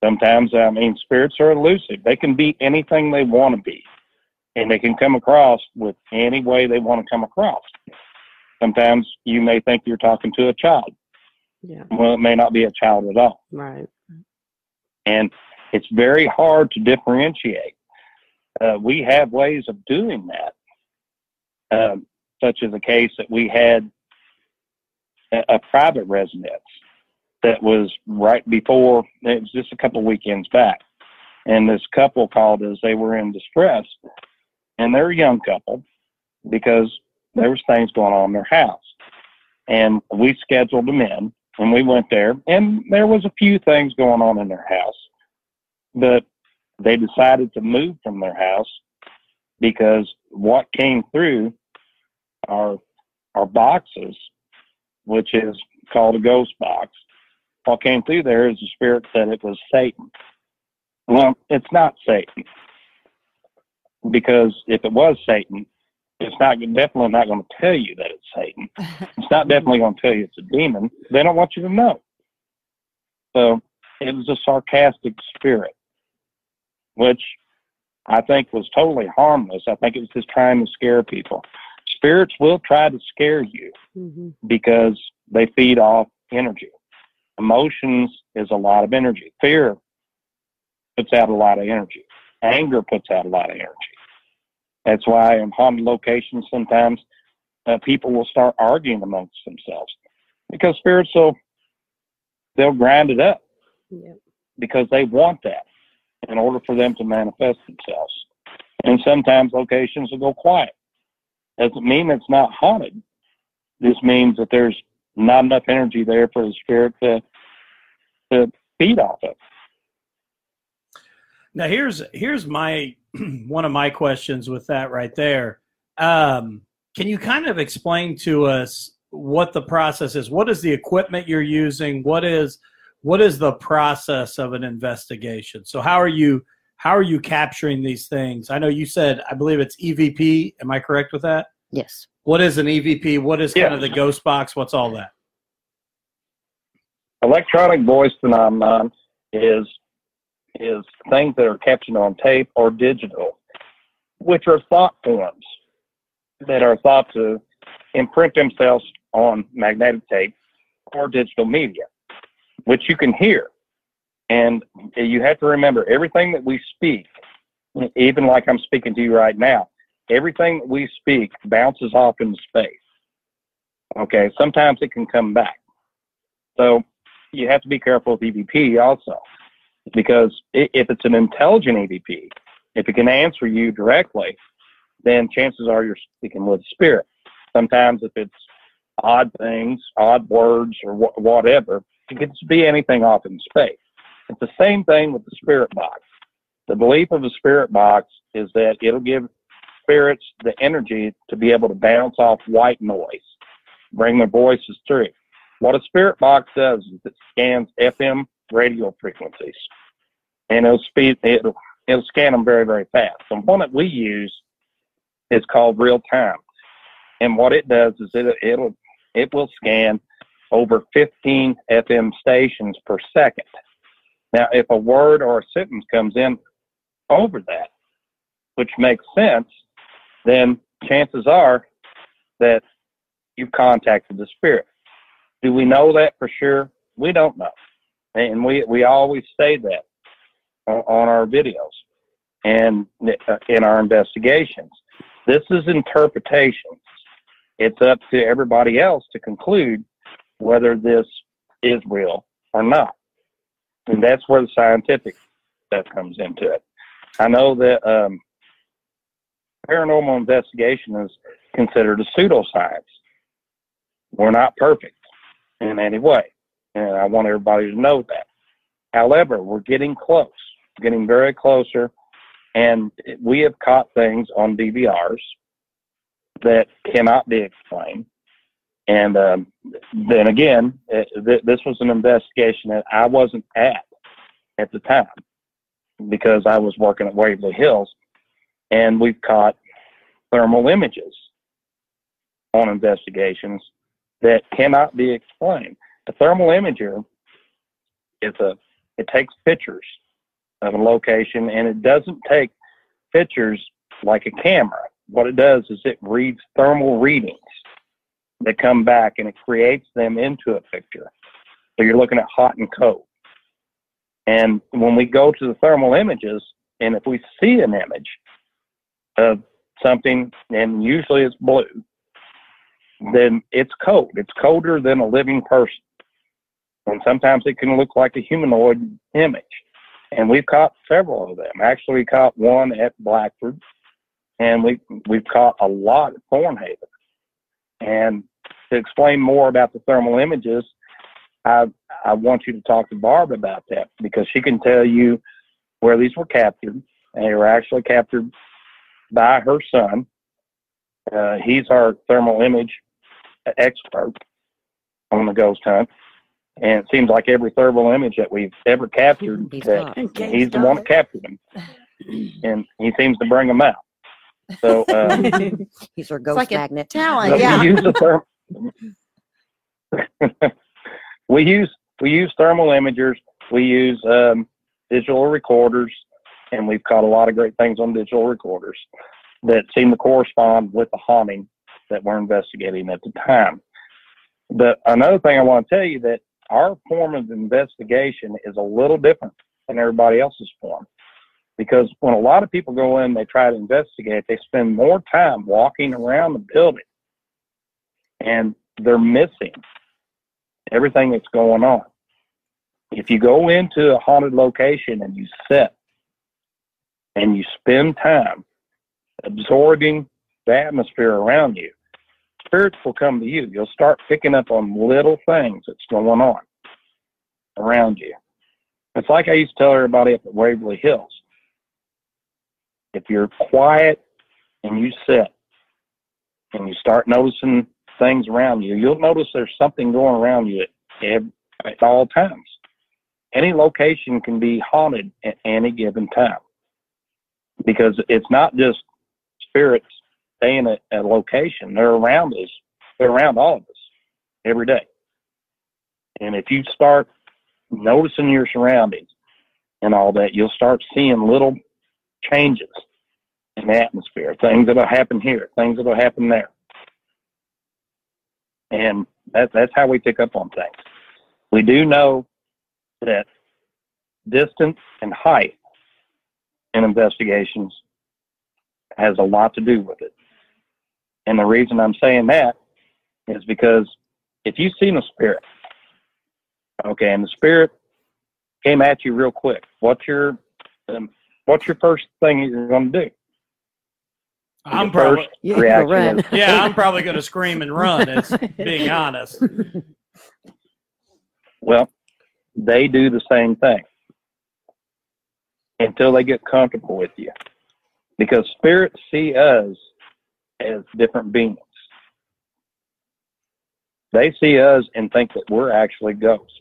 Sometimes, I mean, spirits are elusive. They can be anything they want to be, and they can come across with any way they want to come across. Sometimes you may think you're talking to a child. Yeah. Well, it may not be a child at all. Right. And it's very hard to differentiate. Uh, we have ways of doing that, um, such as a case that we had a, a private residence that was right before, it was just a couple of weekends back. And this couple called us. They were in distress, and they're a young couple because there was things going on in their house. And we scheduled them in, and we went there, and there was a few things going on in their house. But they decided to move from their house because what came through our, our boxes, which is called a ghost box, what came through there is the spirit said it was Satan. Well, it's not Satan, because if it was Satan, it's not definitely not going to tell you that it's Satan. It's not definitely going to tell you it's a demon. They don't want you to know. So it was a sarcastic spirit, which I think was totally harmless. I think it was just trying to scare people. Spirits will try to scare you mm-hmm. because they feed off energy. Emotions is a lot of energy. Fear puts out a lot of energy. Anger puts out a lot of energy. That's why in haunted locations sometimes uh, people will start arguing amongst themselves because spirits will they'll grind it up yep. because they want that in order for them to manifest themselves. And sometimes locations will go quiet. Doesn't mean it's not haunted. This means that there's not enough energy there for the spirit to to feed off of. Now here's here's my one of my questions with that right there. Um, can you kind of explain to us what the process is? What is the equipment you're using? What is what is the process of an investigation? So how are you how are you capturing these things? I know you said I believe it's E V P. Am I correct with that? Yes. What is an E V P? What is yeah. kind of the ghost box? What's all that? Electronic voice phenomenon is is things that are captured on tape or digital, which are thought forms that are thought to imprint themselves on magnetic tape or digital media, which you can hear. And you have to remember everything that we speak, even like I'm speaking to you right now, everything that we speak bounces off into space. Okay, sometimes it can come back. So you have to be careful with E V P also, because if it's an intelligent E V P, if it can answer you directly, then chances are you're speaking with spirit. Sometimes if it's odd things, odd words, or wh- whatever, it could be anything off in space. It's the same thing with the spirit box. The belief of a spirit box is that it'll give spirits the energy to be able to bounce off white noise, bring their voices through. What a spirit box does is it scans F M radio frequencies, and it'll speed it'll it'll scan them very very fast. The one that we use is called real time, and what it does is it it'll it will scan over fifteen F M stations per second. Now, if a word or a sentence comes in over that, which makes sense, then chances are that you've contacted the spirit. Do we know that for sure? We don't know. And we, we always say that on, on our videos and in our investigations. This is interpretations. It's up to everybody else to conclude whether this is real or not. And that's where the scientific stuff comes into it. I know that um, paranormal investigation is considered a pseudoscience. We're not perfect in any way, and I want everybody to know that. However, we're getting close, getting very closer, and we have caught things on D V Rs that cannot be explained. And um, then again, it, th- this was an investigation that I wasn't at at the time because I was working at Waverly Hills, and we've caught thermal images on investigations that cannot be explained. A thermal imager is a it takes pictures of a location, and it doesn't take pictures like a camera. What it does is it reads thermal readings that come back, and it creates them into a picture. So you're looking at hot and cold. And when we go to the thermal images, and if we see an image of something, and usually it's blue, then it's cold. It's colder than a living person. And sometimes it can look like a humanoid image. And we've caught several of them. Actually, we caught one at Blackford, and we, we've caught a lot at Thornhaven. And to explain more about the thermal images, I, I want you to talk to Barb about that, because she can tell you where these were captured. And they were actually captured by her son. Uh, he's our thermal image expert on the ghost hunt. And it seems like every thermal image that we've ever captured, He's that got. he's the one that captured them. And he seems to bring them out. So um, He's our ghost like a magnet. talent, but yeah. we use the therm- we use we use thermal imagers. We use um, digital recorders, and we've caught a lot of great things on digital recorders that seem to correspond with the haunting that we're investigating at the time. But another thing I want to tell you, that our form of investigation is a little different than everybody else's form. Because when a lot of people go in, they try to investigate, they spend more time walking around the building, and they're missing everything that's going on. If you go into a haunted location and you sit and you spend time absorbing the atmosphere around you, spirits will come to you. You'll start picking up on little things that's going on around you. It's like I used to tell everybody up at Waverly Hills. If you're quiet and you sit and you start noticing things around you, you'll notice there's something going around you at, at all times. Any location can be haunted at any given time, because it's not just spirits staying at a location. They're around us. They're around all of us every day. And if you start noticing your surroundings and all that, you'll start seeing little changes in the atmosphere, things that'll happen here, things that'll happen there. And that, that's how we pick up on things. We do know that distance and height in investigations has a lot to do with it. And the reason I'm saying that is because if you've seen a spirit, okay, and the spirit came at you real quick, what's your um, what's your first thing you're going to do? I'm Your probably first Yeah, reaction run. is, yeah, I'm probably going to scream and run. It's being honest. well, they do the same thing until they get comfortable with you, because spirits see us as different beings. They see us and think that we're actually ghosts,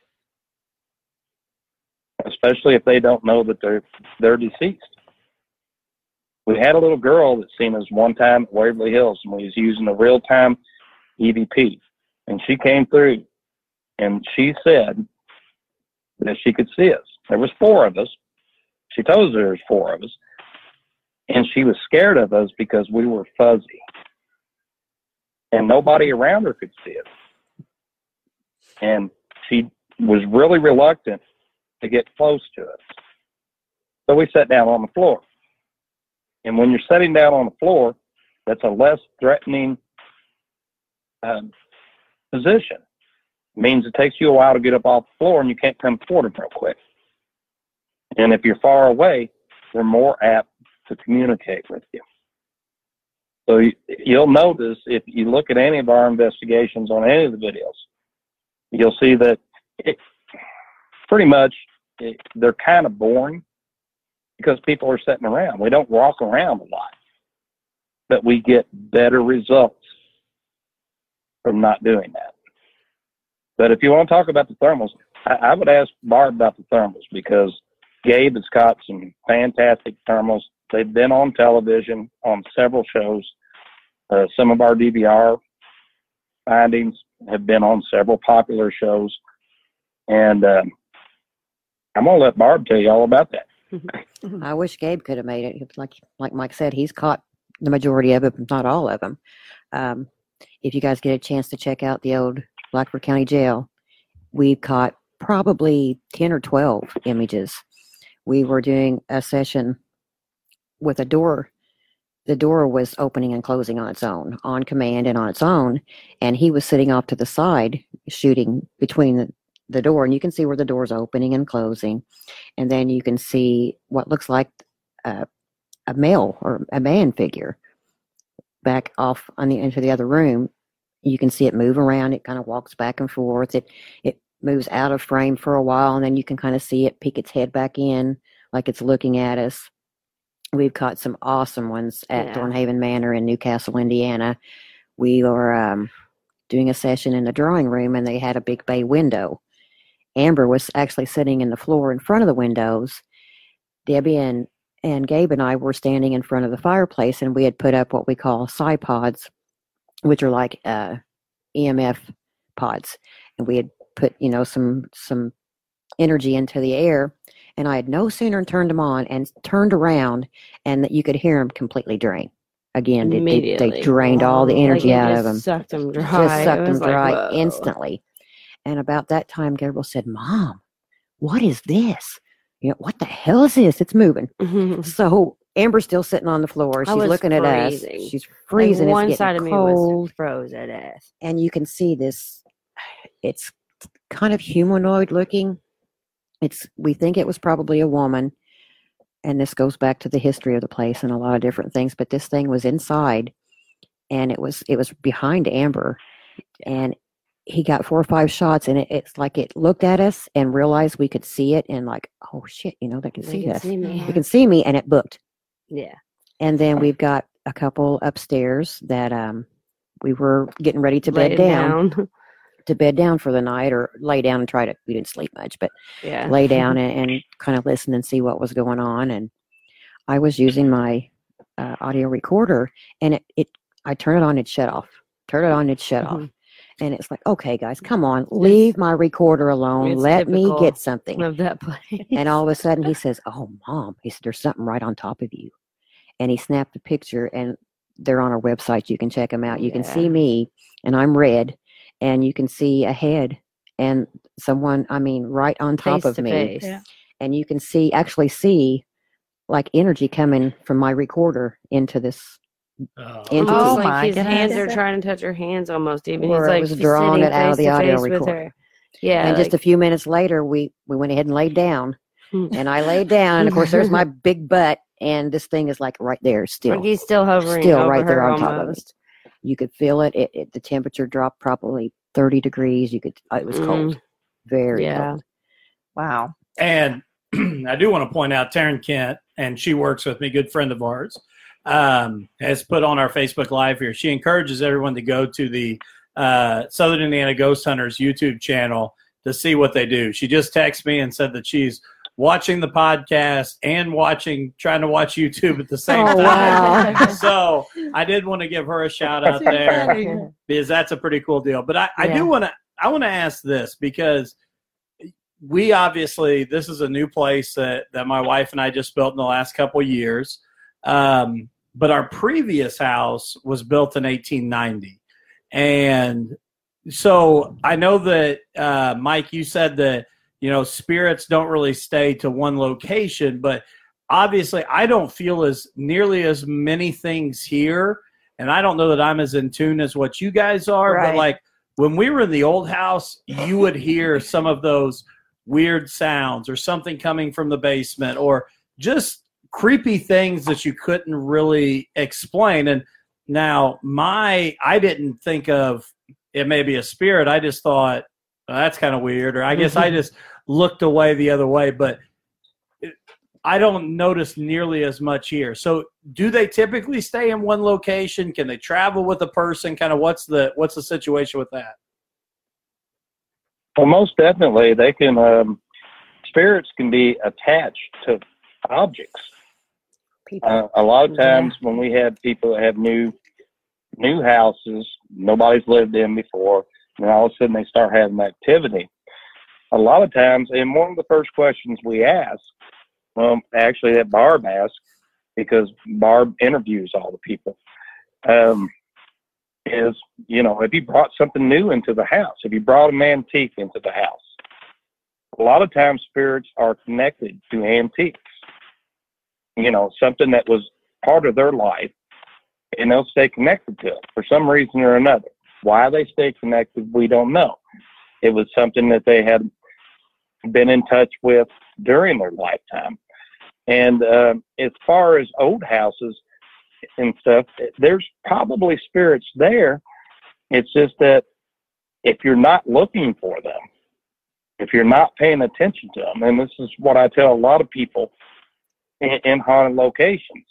especially if they don't know that they're they're deceased. We had a little girl that seen us one time at Waverly Hills, and we was using a real-time E V P, and she came through, and she said that she could see us. There was four of us. She told us there was four of us, and she was scared of us because we were fuzzy, and nobody around her could see us. And she was really reluctant to get close to us. So we sat down on the floor. And when you're sitting down on the floor, that's a less threatening um, position. It means it takes you a while to get up off the floor, and you can't come toward them real quick. And if you're far away, they're more apt to communicate with you. So you, you'll notice if you look at any of our investigations on any of the videos, you'll see that it, pretty much it, they're kind of boring, because people are sitting around. We don't walk around a lot, but we get better results from not doing that. But if you want to talk about the thermals, I, I would ask Barb about the thermals, because Gabe has got some fantastic thermals. They've been on television on several shows. Uh, some of our D V R findings have been on several popular shows. And um, I'm gonna let Barb tell you all about that. I wish Gabe could have made it. Like like Mike said, he's caught the majority of it, but not all of them. Um, if you guys get a chance to check out the old Blackford County Jail, we've caught probably ten or twelve images. We were doing a session with a door. The door was opening and closing on its own, on command and on its own, and he was sitting off to the side shooting between the, the door, and you can see where the door's opening and closing, and then you can see what looks like a, a male or a man figure back off on the into the other room. You can see it move around. It kind of walks back and forth. It it moves out of frame for a while, and then you can kind of see it peek its head back in like it's looking at us. We've caught some awesome ones at Yeah. Thornhaven Manor in Newcastle, Indiana. We were um, doing a session in the drawing room, and they had a big bay window. Amber was actually sitting in the floor in front of the windows. Debbie and, and Gabe and I were standing in front of the fireplace, and we had put up what we call Cypods, which are like uh, E M F pods. And we had put, you know, some some energy into the air. And I had no sooner turned them on and turned around, and that you could hear them completely drain. Again, they, they, Immediately. they drained all the Like, energy it out just of them. Sucked them dry. Just It sucked them was like, dry whoa. instantly. And about that time, Gabriel said, "Mom, what is this? You know, what the hell is this? It's moving." So Amber's still sitting on the floor. I She's was looking at us. freezing. She's freezing. Like, one it's side of getting me cold. was froze at death. And you can see this. It's kind of humanoid looking. It's we think it was probably a woman, and this goes back to the history of the place and a lot of different things. But this thing was inside, and it was it was behind Amber, and he got four or five shots, and it, it's like it looked at us and realized we could see it, and like, oh shit, you know, they can They see can us. see me. They can see me, and it booked. Yeah. And then we've got a couple upstairs that um we were getting ready to Laid bed down, down. to bed down for the night, or lay down and try to. We didn't sleep much, but Yeah. lay down and, and kind of listen and see what was going on. And I was using my uh, audio recorder, and it, it I turn it on, it shut off. Turn it on, it shut off. Mhm. And it's like, okay, guys, come on, leave my recorder alone. It's Let me typical get something. Of that place. And all of a sudden he says, "Oh, Mom," he said, "there's something right on top of you." And he snapped a picture, and they're on our website. You can check them out. You can Yeah. see me, and I'm red, and you can see a head and someone, I mean, right on top Face of to me. face. Yeah. And you can see, actually see like energy coming from my recorder into this Oh. entity. Almost Oh like my his hands goodness. are trying to touch her hands almost even. Or He's it like was just drawing sitting it out of face the to audio face with recorder. her. Yeah. And just a like- few minutes later, we, we went ahead and laid down. And I laid down, and of course, there's my big butt, and this thing is like right there still. like he's still hovering Still over right there her on top of me. almost. You could feel it. It, it. The temperature dropped probably thirty degrees. You could. It was cold, very Yeah. cold. Wow. And I do want to point out Taryn Kent, and she works with me, good friend of ours, um, has put on our Facebook Live here. She encourages everyone to go to the uh, Southern Indiana Ghost Hunters YouTube channel to see what they do. She just texted me and said that she's watching the podcast and watching, trying to watch YouTube at the same Oh, time. wow. So I did want to give her a shout out there because that's a pretty cool deal. But I, I Yeah. do want to, I want to ask this because we obviously, this is a new place that, that my wife and I just built in the last couple of years. Um, but our previous house was built in eighteen ninety. And so I know that, uh, Mike, you said that, you know, spirits don't really stay to one location, but obviously I don't feel as nearly as many things here. And I don't know that I'm as in tune as what you guys are, Right. but like when we were in the old house, you would hear some of those weird sounds or something coming from the basement or just creepy things that you couldn't really explain. And now my, I didn't think of it may be a spirit. I just thought, well, that's kind of weird. Or I guess I just looked away the other way, but it, I don't notice nearly as much here. So do they typically stay in one location? Can they travel with a person? Kind of what's the, what's the situation with that? Well, most definitely, they can. Um, spirits can be attached to objects. People. Uh, a lot of times, when we have people that have new new houses, nobody's lived in before, and all of a sudden they start having activity. a lot of times, and one of the first questions we ask, well, actually that Barb asks, because Barb interviews all the people, um, is, you know, have you brought something new into the house? Have you brought an antique into the house? A lot of times spirits are connected to antiques, you know, something that was part of their life, and they'll stay connected to it for some reason or another. Why they stay connected, we don't know. It was something that they had been in touch with during their lifetime. And uh, as far as old houses and stuff, there's probably spirits there. It's just that if you're not looking for them, if you're not paying attention to them, and this is what I tell a lot of people in, in haunted locations,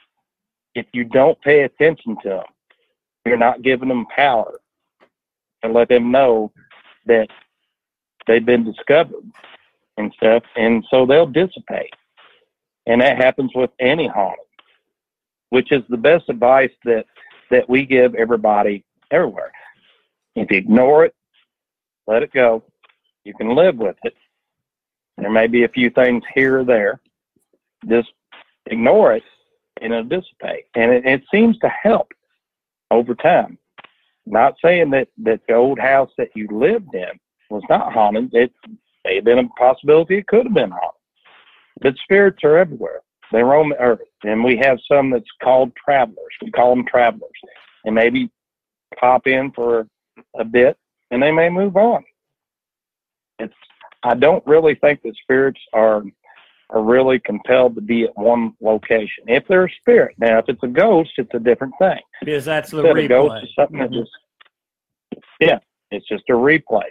if you don't pay attention to them, you're not giving them power and let them know that they've been discovered and stuff, and so they'll dissipate. And that happens with any haunting, which is the best advice that, that we give everybody everywhere. If you ignore it, let it go. You can live with it. There may be a few things here or there. Just ignore it, and it'll dissipate. And it, it seems to help over time. Not saying that, that the old house that you lived in was not haunted. It may have been a possibility it could have been haunted. But spirits are everywhere. They roam the earth. And we have some that's called travelers. We call them travelers. And maybe pop in for a bit, and they may move on. It's, I don't really think that spirits are are really compelled to be at one location. If they're a spirit. Now, if it's a ghost, it's a different thing. Because that's the Instead replay. A ghost is something that just, yeah, it's just a replay.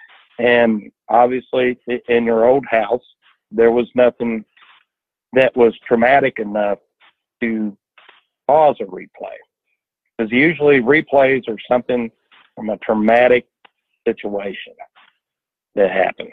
And obviously, in your old house, there was nothing that was traumatic enough to cause a replay. Because usually replays are something from a traumatic situation that happens.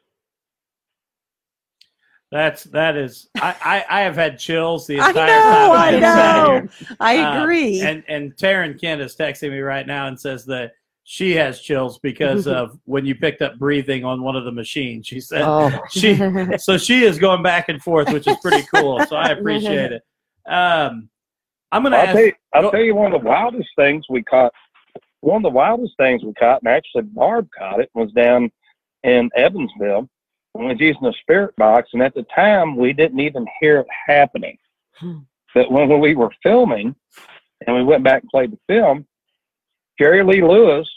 That's that is. I, I, I have had chills the I entire know, time. I I've sat know. here. I Uh, agree. and and Taryn Kent is texting me right now and says that she has chills because of when you picked up breathing on one of the machines. She said Oh, she so she is going back and forth, which is pretty cool. So I appreciate it. Um, I'm gonna I'll ask. tell you, I'll go- tell you one of the wildest things we caught. One of the wildest things we caught, and actually Barb caught it, was down in Evansville. We was using a spirit box, and at the time we didn't even hear it happening. But when, when we were filming, and we went back and played the film, Jerry Lee Lewis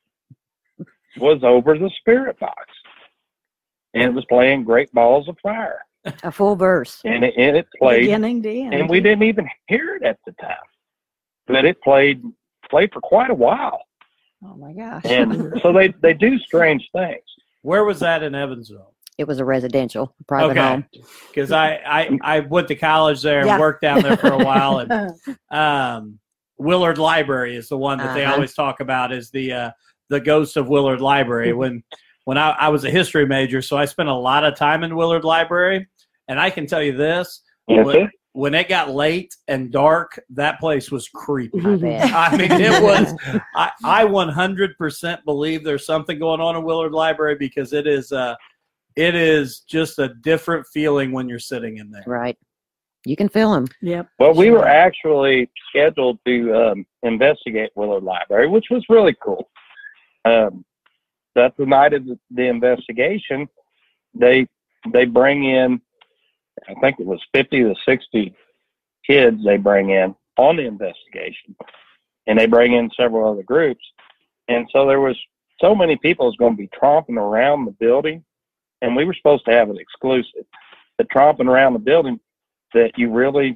was over the spirit box, and it was playing Great Balls of Fire, a full verse. and it, and it played, Beginning to end. and we didn't even hear it at the time, but it played played for quite a while. Oh my gosh. And so they, they do strange things. Where was that in Evansville? It was a residential, a private Okay. home. Because I, I I went to college there and Yeah. worked down there for a while, and um, Willard Library is the one that they Uh-huh. always talk about as the uh, the ghost of Willard Library. When when I, I was a history major, so I spent a lot of time in Willard Library, and I can tell you this: Yes, when, sir. when it got late and dark, that place was creepy. I bet. I mean, it was. I, I one hundred percent believe there's something going on in Willard Library because it is. Uh, it is just a different feeling when you're sitting in there. Right. You can feel them. Yep. Well, we were actually scheduled to um, investigate Willard Library, which was really cool. Um, that's the night of the, the investigation. They they bring in, I think it was fifty to sixty kids they bring in on the investigation, and they bring in several other groups. And so there was so many people was going to be tromping around the building, and we were supposed to have it exclusive. But tromping around the building, that you really,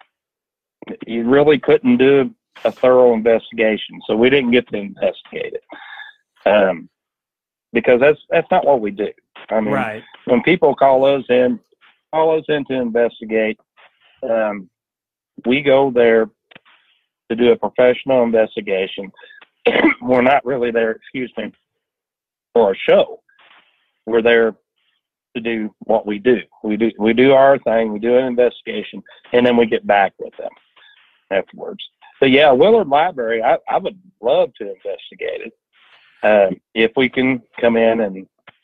you really couldn't do a thorough investigation. So we didn't get to investigate it, um, because that's that's not what we do. I mean, Right. when people call us in, call us in to investigate, um, we go there to do a professional investigation. We're not really there, excuse me, for a show. We're there to do what we do. We do we do our thing. We do an investigation, and then we get back with them afterwards. But yeah, Willard Library, I, I would love to investigate it. Um, if we can come in and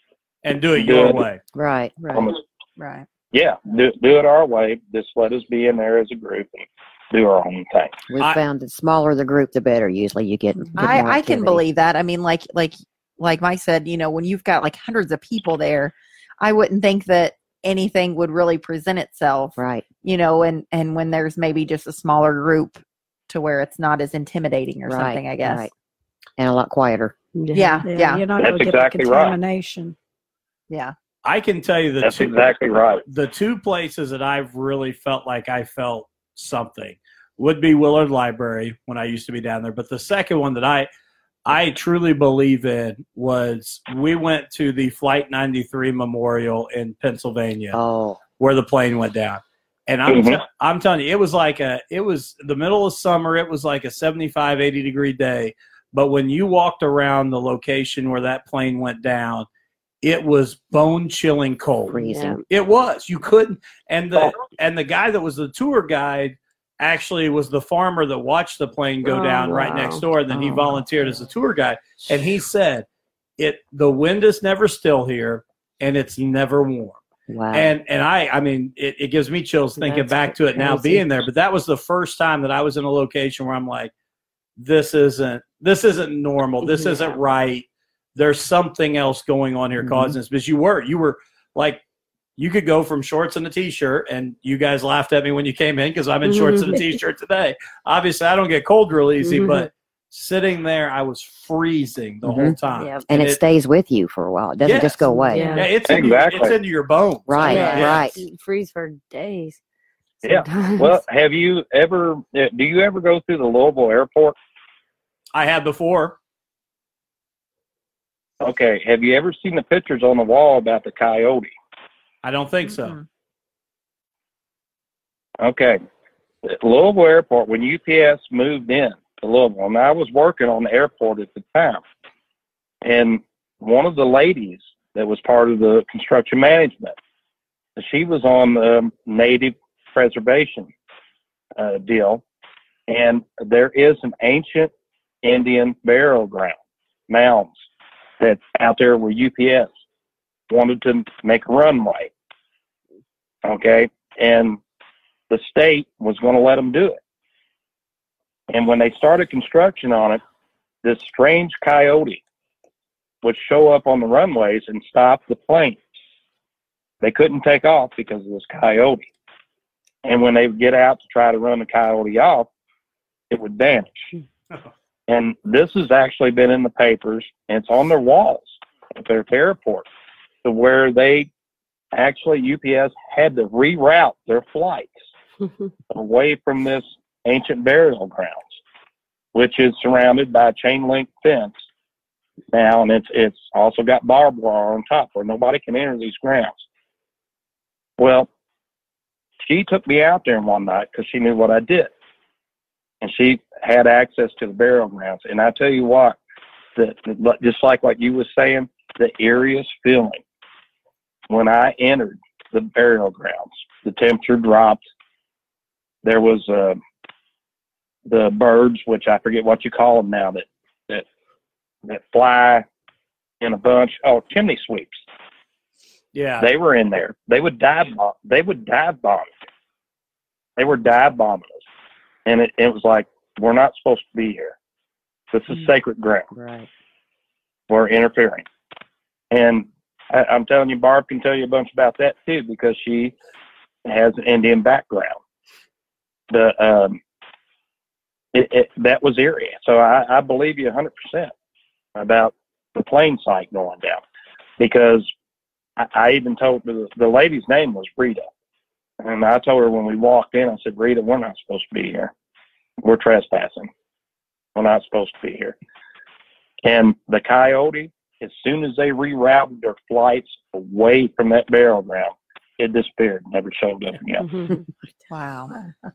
and do it Do your it. way. Right. Right. Almost, Right. yeah, do, do it our way. Just let us be in there as a group and do our own thing. We've I- found the smaller the group, the better. Usually, you get. get more I, I can activity. believe that. I mean, like like like Mike said, you know, when you've got like hundreds of people there, I wouldn't think that anything would really present itself. Right. You know, and and when there's maybe just a smaller group to where it's not as intimidating or Right. something, I guess. Right. And a lot quieter. Yeah. Yeah, Yeah. you're not That's going to get exactly the right. contamination. Yeah. I can tell you the That's two, exactly right. the two places that I've really felt like I felt something would be Willard Library when I used to be down there. But the second one that I I truly believe in was we went to the Flight ninety-three Memorial in Pennsylvania Oh. where the plane went down. And I'm Mhm. te- I'm telling you, it was like a it was the middle of summer. It was like a seventy-five, eighty degree day. But when you walked around the location where that plane went down, it was bone chilling cold. Freezing. It was. You couldn't. And the and the guy that was the tour guide actually was the farmer that watched the plane go Oh, down right wow. next door. And then he Oh. volunteered as a tour guide. And he said, "It the wind is never still here, and it's never warm." Wow. And and I I mean it, it gives me chills thinking That's back to it now crazy. being there. But that was the first time that I was in a location where I'm like, this isn't this isn't normal. This Yeah. isn't right. There's something else going on here Mhm. causing this. Because you were you were like you could go from shorts and a t-shirt, and you guys laughed at me when you came in because I'm in shorts and a t-shirt today. Obviously, I don't get cold real easy, Mhm. but sitting there, I was freezing the whole time. Yeah. and it, it- stays with you for a while. It doesn't Yes. just go away. Yeah. Yeah, it's in your, Exactly. it's into your bones. Right, Yeah. right. You freeze for days. Yeah. sometimes. Well, have you ever? uh, Do you ever go through the Louisville airport? I had before. Okay. Have you ever seen the pictures on the wall about the coyote? I don't think so. Mhm. Okay. At Louisville Airport, when U P S moved in to Louisville, and I was working on the airport at the time, and one of the ladies that was part of the construction management, she was on the native preservation uh, deal, and there is an ancient Indian burial ground, mounds, that's out there where U P S wanted to make a runway. Okay, and the state was going to let them do it. And when they started construction on it, this strange coyote would show up on the runways and stop the planes. They couldn't take off because of this coyote. And when they would get out to try to run the coyote off, it would vanish. And this has actually been in the papers, and it's on their walls at their airport, to where they actually, U P S had to reroute their flights away from this ancient burial grounds, which is surrounded by a chain link fence now, and it's it's also got barbed wire on top where nobody can enter these grounds. Well, she took me out there one night because she knew what I did, and she had access to the burial grounds. And I tell you what, the, the, just like what you was saying, the eeriest feeling when I entered the burial grounds, the temperature dropped. There was uh, the birds, which I forget what you call them now, that that that fly in a bunch. Oh, chimney sweeps. Yeah. They were in there. They would dive. Bomb, they would dive bomb. They were dive bombing us, and it, it was like, we're not supposed to be here. This is sacred ground. Right. We're interfering, and I, I'm telling you, Barb can tell you a bunch about that too, because she has an Indian background. The um, it, it, that was eerie. So I, I believe you one hundred percent about the plane site going down, because I, I even told the, the lady's name was Rita, and I told her when we walked in, I said, Rita, we're not supposed to be here. We're trespassing. We're not supposed to be here. And the coyote, as soon as they rerouted their flights away from that burial ground, it disappeared, never showed up again. Wow.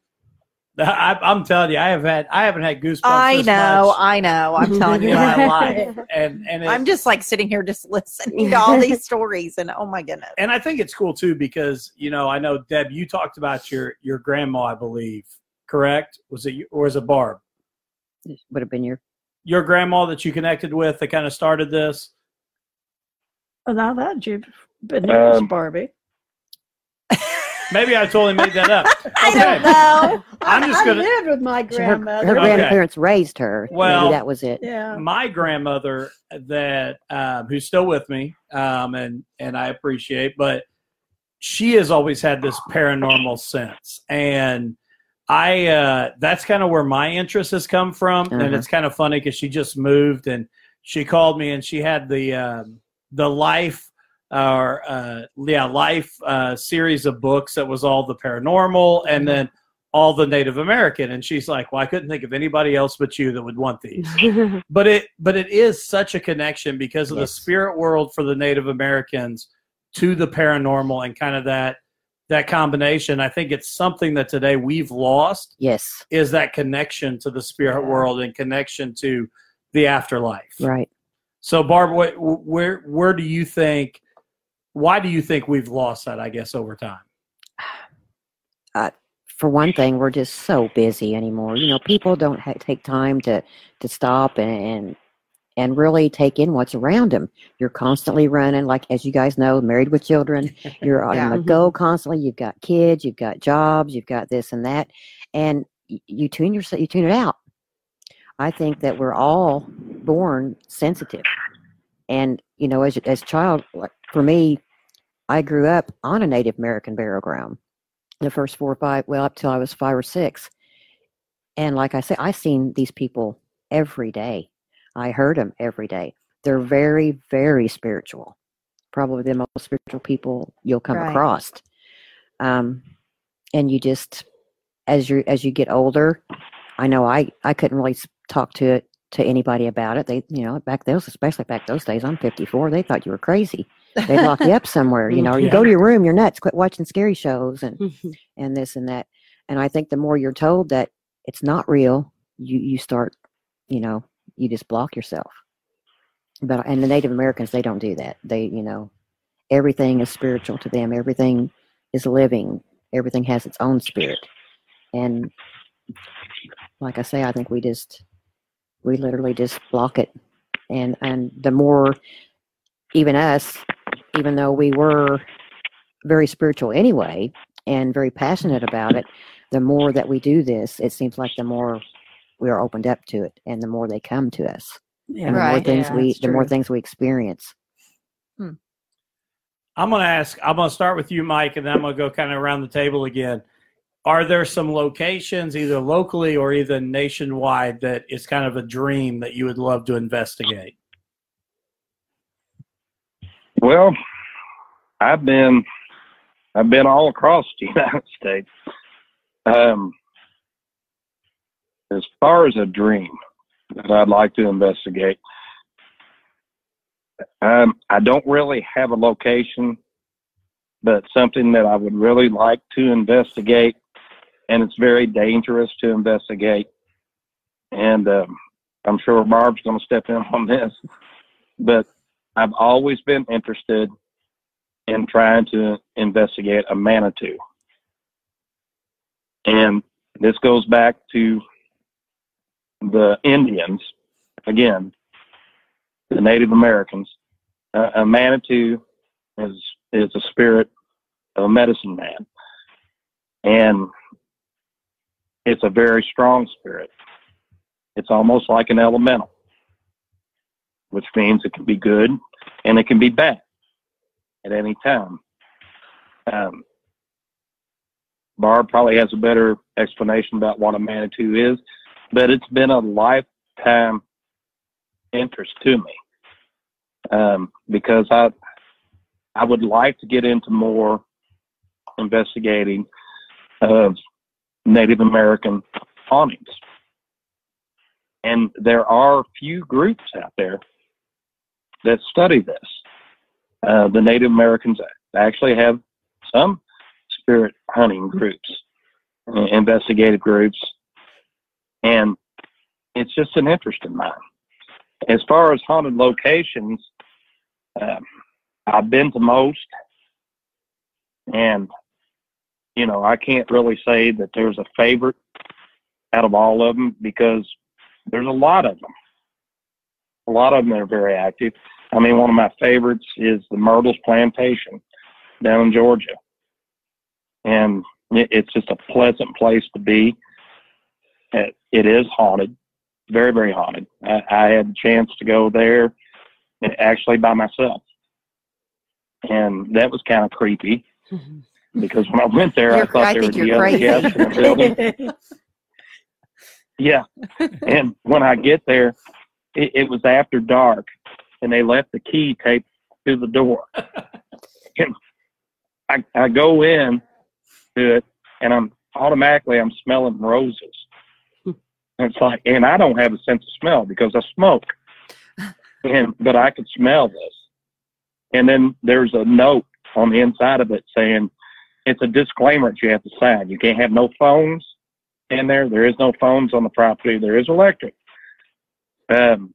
I, I'm telling you, I have had I haven't had goosebumps. I this know, much I know. I'm telling you, in my I- life, and and it, I'm just like sitting here just listening to all these stories, and oh my goodness. and I think it's cool too, because you know I know Deb, you talked about your your grandma, I believe, correct? Was it you, or was it Barb? Would have been your. Your grandma that you connected with that kind of started this. Well, now that you've been news, Um, Barbie. Maybe I totally made that up. I Okay. don't know. I'm just I gonna. lived with my So her, grandmother. her Okay. grandparents raised her. Well- Maybe that was it. Yeah. My grandmother, that um, who's still with me, um, and and I appreciate, but she has always had this paranormal sense, and I uh, that's kind of where my interest has come from. And Uh-huh. it's kind of funny because she just moved, and she called me, and she had the um, the life. Or uh, yeah, life uh, series of books that was all the paranormal and then all the Native American. And she's like, "Well, I couldn't think of anybody else but you that would want these." but it, but it is such a connection because of Yes. the spirit world for the Native Americans to the paranormal and kind of that that combination. I think it's something that today we've lost Yes, is that connection to the spirit world and connection to the afterlife. right. So, Barb, what, where where do you think? Why do you think we've lost that, I guess, over time? For one thing, we're just so busy anymore. You know, people don't ha- take time to to stop and, and and really take in what's around them. You're constantly running, like as you guys know, married with children. You're on Yeah. the go constantly. You've got kids, you've got jobs, you've got this and that, and y- you tune yourself, you tune it out. I think that we're all born sensitive, and you know, as as a child, like for me, I grew up on a Native American burial ground. The first four or five, well, up till I was five or six. And like I said, I seen these people every day. I heard them every day. They're very, very spiritual. Probably the most spiritual people you'll come Right. across. Um, and you just, as you as you get older, I know I I couldn't really s- talk to it to anybody about it. They, you know, back those, especially back those days, I'm fifty-four. They thought you were crazy. They'd lock you up somewhere. You know, you go to your room, you're nuts. Quit watching scary shows and and this and that. And I think the more you're told that it's not real, you you start, you know, you just block yourself. But and the Native Americans, they don't do that. They, you know, everything is spiritual to them. Everything is living. Everything has its own spirit. And like I say, I think we just we literally just block it. And and the more even us, even though we were very spiritual anyway and very passionate about it, the more that we do this, it seems like the more we are opened up to it and the more they come to us. Yeah. And the more Right, things yeah, we that's the more true. things we experience. I'm going to ask, I'm going to start with you, Mike, and then I'm going to go kind of around the table again. Are there some locations, either locally or even nationwide, that is kind of a dream that you would love to investigate? Well, I've been I've been all across the United States. Um, as far as a dream that I'd like to investigate, um, I don't really have a location, but something that I would really like to investigate, and it's very dangerous to investigate. And um, I'm sure Barb's going to step in on this, but I've always been interested in trying to investigate a Manitou. And this goes back to the Indians, again, the Native Americans. Uh, a Manitou is, is a spirit of a medicine man. And it's a very strong spirit. It's almost like an elemental, which means it can be good and it can be bad at any time. Um, Barb probably has a better explanation about what a Manitou is, but it's been a lifetime interest to me, um, because I I would like to get into more investigating of Native American hauntings. And there are few groups out there that study this. Uh, the Native Americans actually have some spirit hunting groups, uh, investigative groups, and it's just an interest in mine. As far as haunted locations, um, I've been to most, and, you know, I can't really say that there's a favorite out of all of them because there's a lot of them. A lot of them are very active. I mean, one of my favorites is the Myrtles Plantation down in Georgia. And it, it's just a pleasant place to be. It, it is haunted, very, very haunted. I, I had the chance to go there actually by myself. And that was kind of creepy because when I went there, You're, I thought I there think would be you're other crazy. guests in the building. Yeah. And when I get there, it, it was after dark, and they left the key taped to the door. And I, I go in to it, and I'm automatically I'm smelling roses. And it's like, and I don't have a sense of smell because I smoke, and but I could smell this. And then there's a note on the inside of it saying it's a disclaimer that you have to sign. You can't have no phones in there. There is no phones on the property. There is electric. Um,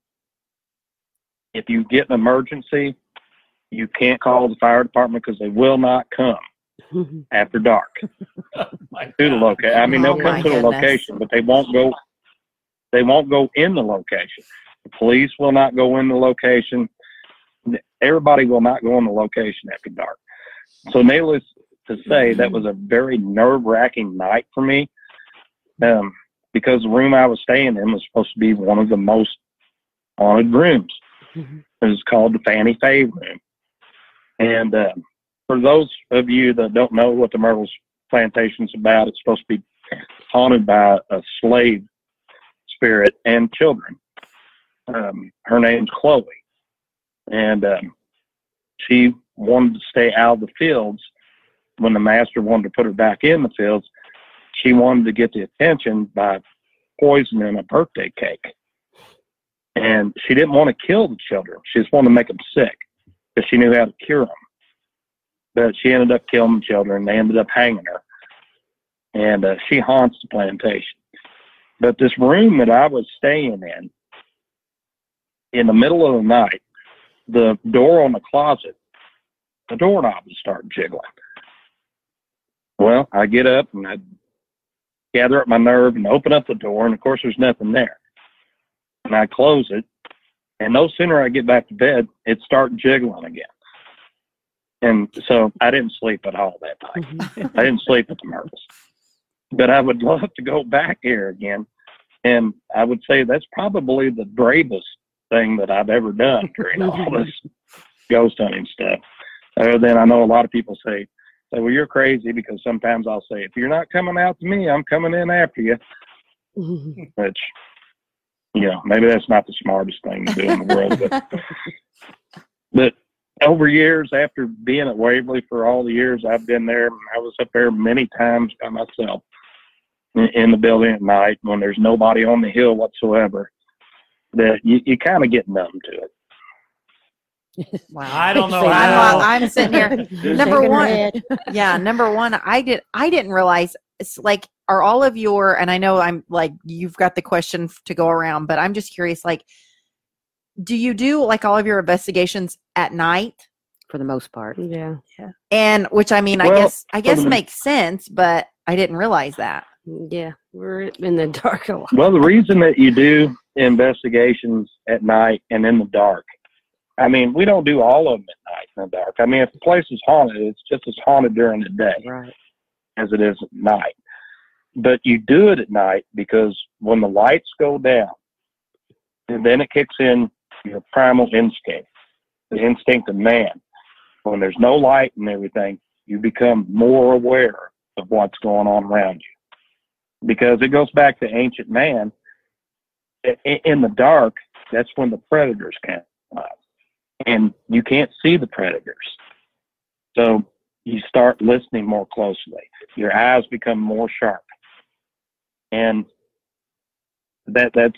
if you get an emergency, you can't call the fire department because they will not come after dark Oh, my to the God. location. I mean, Oh, they'll my come to the goodness. location, but they won't go. They won't go in the location. The police will not go in the location. Everybody will not go in the location after dark. So, needless to say, that was a very nerve-wracking night for me, um, because the room I was staying in was supposed to be one of the most haunted rooms. It was called the Fannie Faye room. And uh, for those of you that don't know what the Myrtles Plantation is about, it's supposed to be haunted by a slave spirit and children. Um, her name's Chloe. And um, she wanted to stay out of the fields. When the master wanted to put her back in the fields, she wanted to get the attention by poisoning a birthday cake. And she didn't want to kill the children. She just wanted to make them sick because she knew how to cure them. But she ended up killing the children. They ended up hanging her. And uh, she haunts the plantation. But this room that I was staying in, in the middle of the night, the door on the closet, the doorknob would start jiggling. Well, I get up and I gather up my nerve and open up the door, and of course there's nothing there. And I close it, and no sooner I get back to bed, it starts jiggling again. And so I didn't sleep at all that night. I didn't sleep at the Myrtles. But I would love to go back here again. And I would say that's probably the bravest thing that I've ever done during all this ghost hunting stuff. Other than I know a lot of people say, say, well, you're crazy, because sometimes I'll say, if you're not coming out to me, I'm coming in after you. Which, you know, maybe that's not the smartest thing to do in the world. But, but over years, after being at Waverly for all the years I've been there, I was up there many times by myself in, in the building at night when there's nobody on the hill whatsoever, that you, you kind of get numb to it. Wow. I don't know I'm, how. I'm sitting here. Number Shaking her one, head. yeah. Number one, I did. I didn't realize. It's like, are all of your? And I know I'm like, you've got the question to go around, but I'm just curious. Like, do you do like all of your investigations at night? For the most part. Yeah. And which I mean, I Well, guess I guess for the- makes sense, but I didn't realize that. Yeah. We're in the dark a lot. Well, the reason that you do investigations at night and in the dark, I mean, we don't do all of them at night in the dark. I mean, if the place is haunted, it's just as haunted during the day Right. as it is at night. But you do it at night because when the lights go down, and then it kicks in your primal instinct, the instinct of man. When there's no light and everything, you become more aware of what's going on around you. Because it goes back to ancient man. I- In the dark, that's when the predators come out. And you can't see the predators. So you start listening more closely. Your eyes become more sharp. And that that's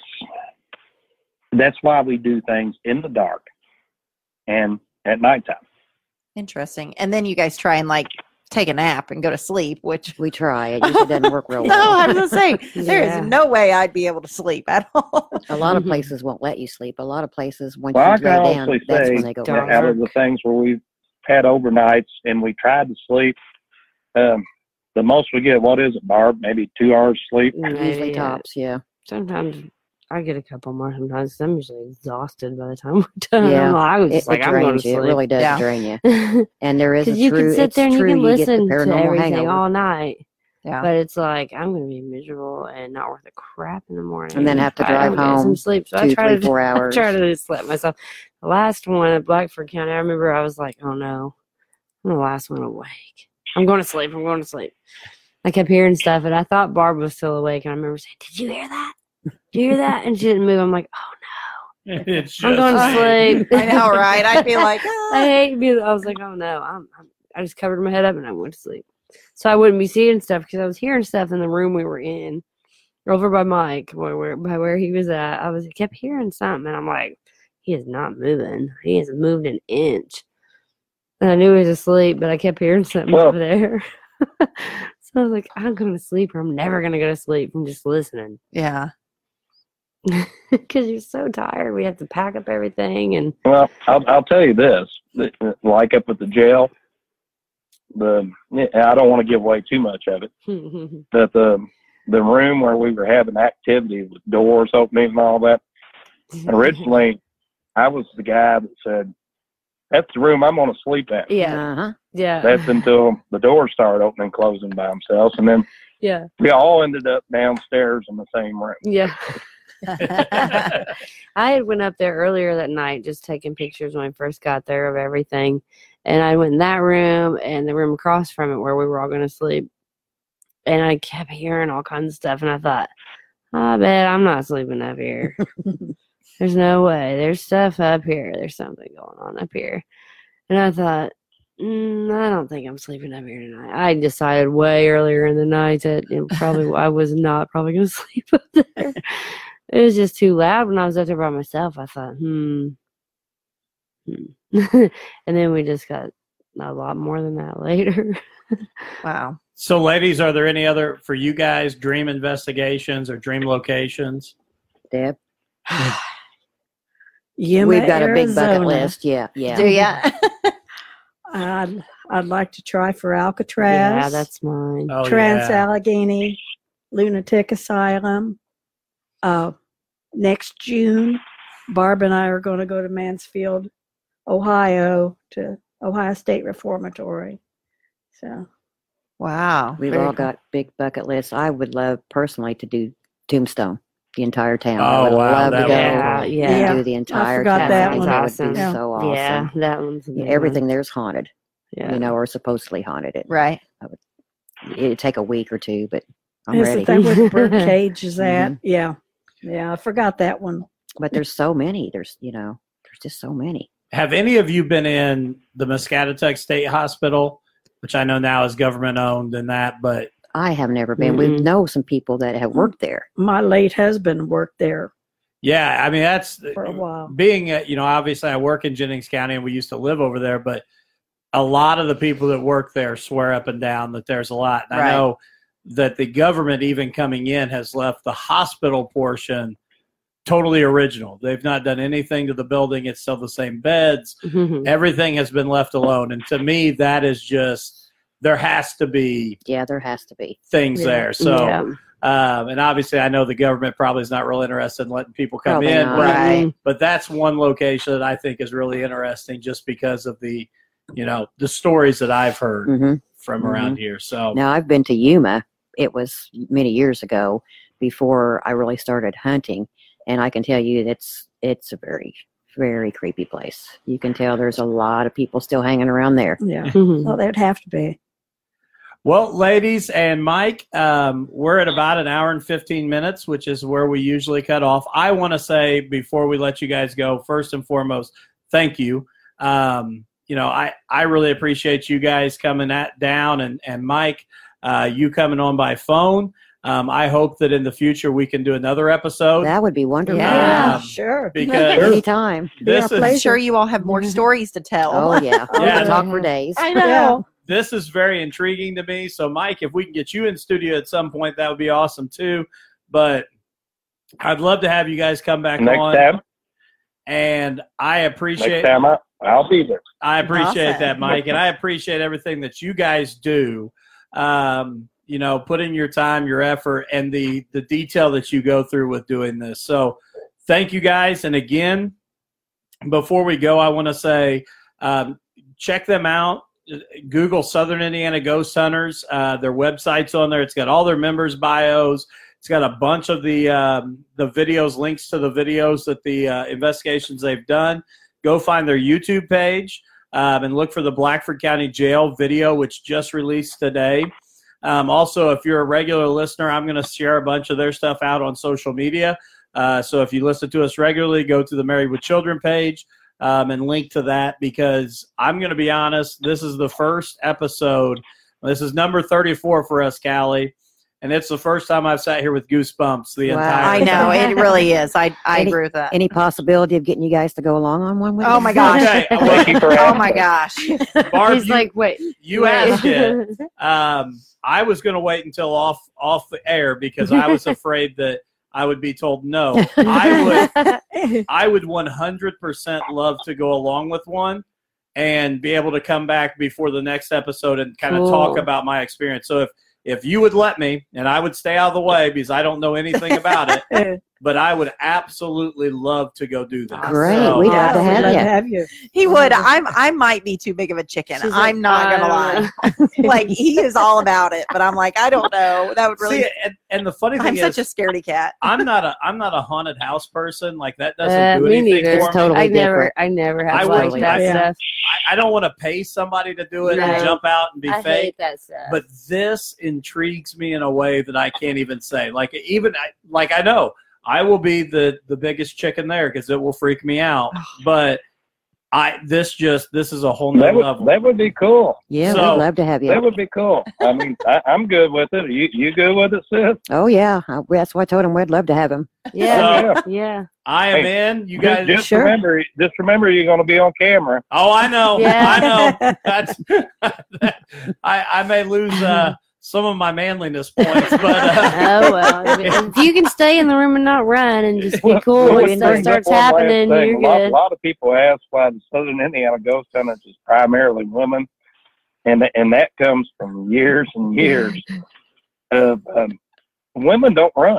that's why we do things in the dark and at nighttime. Interesting. And then you guys try and like take a nap and go to sleep, which We try. It usually doesn't work real no, well. I was gonna say there Yeah. is no way I'd be able to sleep at all. A lot of places won't let you sleep. A lot of places, once Well, I you can lay down, honestly that's say when they go dark. that out of the things where we've had overnights and we tried to sleep, um, the most we get, what is it, Barb? Maybe two hours sleep? Usually Maybe, uh, tops, yeah. sometimes I get a couple more sometimes 'cause I'm usually exhausted by the time we're done. Yeah, I was It, just like, it I'm going drains to you. It sleep. really does Yeah. drain you. And there is a Because you true, can sit it's there and you true, can you get the listen to paranormal everything hangover. all night. Yeah. But it's like, I'm going to be miserable and not worth a crap in the morning. And then have to I- drive I'm getting some home sleep. So two, I try three, to four I hours. try to just let myself. The last one at Blackford County, I remember I was like, oh no, I'm the last one awake. I'm going to sleep. I'm going to sleep. I kept hearing stuff, and I thought Barb was still awake. And I remember saying, "Did you hear that? Did you hear that?" And she didn't move. I'm like, "Oh It's just I'm going to saying. sleep." I know, right? I'd be like, I ah. hate being. I was like, "Oh no!" I'm, I'm. I just covered my head up and I went to sleep, so I wouldn't be seeing stuff because I was hearing stuff in the room we were in, over by Mike, where, where by where he was at. I was I kept hearing something, and I'm like, "He is not moving. He hasn't moved an inch." And I knew he was asleep, but I kept hearing something Well- over there. So I was like, I'm going to sleep or I'm never going to go to sleep from just listening. Yeah. Because you're so tired. We have to pack up everything. And Well, I'll, I'll tell you this, that- like up at the jail, the I don't want to give away too much of it, but the the room where we were having activity with doors opening and all that, originally I was the guy that said, that's the room I'm going to sleep at. yeah. Uh-huh. Yeah. That's until the doors started opening and closing by themselves. And then yeah. we all ended up downstairs in the same room. Yeah. I had went up there earlier that night just taking pictures when I first got there of everything. And I went in that room and the room across from it where we were all going to sleep. And I kept hearing all kinds of stuff. And I thought, I bet I'm not sleeping up here. There's no way. There's stuff up here. There's something going on up here. And I thought, mm, I don't think I'm sleeping up here tonight. I decided way earlier in the night that it probably I was not probably going to sleep up there. It was just too loud when I was up there by myself. I thought, hmm. hmm. And then we just got a lot more than that later. Wow. So, ladies, are there any other, for you guys, dream investigations or dream locations? Deb, Yuma, we've got a big bucket Arizona. list. Yeah, yeah. Do ya? I'd, I'd like to try for Alcatraz. Yeah, that's mine. Oh, Trans yeah. Allegheny Lunatic Asylum. Uh, next June, Barb and I are going to go to Mansfield, Ohio, to Ohio State Reformatory. So, Wow. We've Very all cool. got big bucket lists. I would love personally to do Tombstone, the entire town. Oh, I would wow, love that to go Yeah, and yeah. do the entire forgot town. that I think one. that That's would be awesome. so awesome. Yeah, that one's a Yeah, big one. everything there's haunted, Yeah. you know, or supposedly haunted. It Right. it'd take a week or two, but I'm is ready. it that where the bird cage is at? Mhm. Yeah. Yeah, I forgot that one. But there's so many. There's you know, there's just so many. Have any of you been in the Muscatatuck State Hospital, which I know now is government owned and that, but I have never been. We Mm-mm. know some people that have worked there. My late husband worked there yeah, I mean, that's for a while. being, uh, you know, obviously I work in Jennings County and we used to live over there, but a lot of the people that work there swear up and down that there's a lot. And Right. I know that the government, even coming in, has left the hospital portion totally original. They've not done anything to the building. It's still the same beds. Everything has been left alone. And to me, that is just, there has to be Yeah, there has to be. things Yeah. there. So, Yeah. um, and obviously I know the government probably is not real interested in letting people come Probably in, not. but, Right. but that's one location that I think is really interesting just because of the, you know, the stories that I've heard hmm from Mhm. around here. So, Now I've been to Yuma. It was many years ago before I really started hunting, and I can tell you that's it's a very very creepy place. You can tell there's a lot of people still hanging around there. Yeah. Mhm. Well, there'd have to be. well, ladies and Mike, um, we're at about an hour and fifteen minutes, which is where we usually cut off. I want to say before we let you guys go, first and foremost, thank you. Um, you know, I, I really appreciate you guys coming at down and, and Mike, uh, you coming on by phone. Um, I hope that in the future we can do another episode That would be wonderful. Yeah. Um, sure. because Anytime. this Yeah, is I'm sure you all have more stories to tell. Oh yeah. Oh, We yeah. can talk for days. I know. this is very intriguing to me. So, Mike, if we can get you in studio at some point, that would be awesome too. But I'd love to have you guys come back Next on. time, And I appreciate next time I, I'll be there. I appreciate Awesome. that, Mike, and I appreciate everything that you guys do. Um, you know, putting your time, your effort, and the the detail that you go through with doing this. So thank you guys. And again, before we go, I want to say um, check them out. Google Southern Indiana Ghost Hunters. Uh, their website's on there. It's got all their members' bios. It's got a bunch of the um, the videos, links to the videos that the uh, investigations they've done. Go find their YouTube page um, and look for the Blackford County Jail video, which just released today. Um, also, if you're a regular listener, I'm going to share a bunch of their stuff out on social media. Uh, so if you listen to us regularly, go to the Married with Children page um, and link to that, because I'm going to be honest, this is the first episode. This is number thirty-four for us, Callie. And it's the first time I've sat here with goosebumps the Wow. entire I know it really is. I I Any- agree with that. Any possibility of getting you guys to go along on one with Oh us? my gosh! Okay, Thank you for Oh having my us. gosh! Barb, He's you, like, wait. you wait. asked it. Um, I was going to wait until off off the air because I was afraid that I would be told no. I would I would one hundred percent love to go along with one and be able to come back before the next episode and kind of Cool. talk about my experience. So if if you would let me, and I would stay out of the way because I don't know anything about it, but I would absolutely love to go do that. Great. So- We'd love to I'd have love you. to have you. He would. I'm. I might be too big of a chicken. She's I'm like, not I gonna don't lie. know. Like he is all about it, but I'm like, I don't know. That would really. See, and, and the funny thing I'm is, such a scaredy cat. I'm not a I'm not a haunted house person. Like that doesn't Uh, do me anything neither. for It's totally I never, different. I never I have would- liked that yeah. stuff. I, I don't want to pay somebody to do it and No. jump out and be I fake. hate that stuff. But this intrigues me in a way that I can't even say. Like even I, like I know I will be the the biggest chicken there because it will freak me out. But I this just this is a whole That nother would level. that would be cool. Yeah, So- we'd love to have That you. would be cool. I mean, I, I'm good with it. You you good with it, sis? Oh yeah, I- that's why I told him we'd love to have him. yeah, So, yeah. I am in. You Just, guys. just Sure. remember, just remember, you're going to be on camera. Oh, I know. Yeah. I know. That's. I I may lose uh, some of my manliness points, but. Uh, Oh well, if, if you can stay in the room and not run and just be Well, cool well, when let's stuff bring starts up one last happening, thing. you're a lot, good. A lot of people ask why the Southern Indiana Ghost Hunters is primarily women, and th- and that comes from years and years of um, women don't run.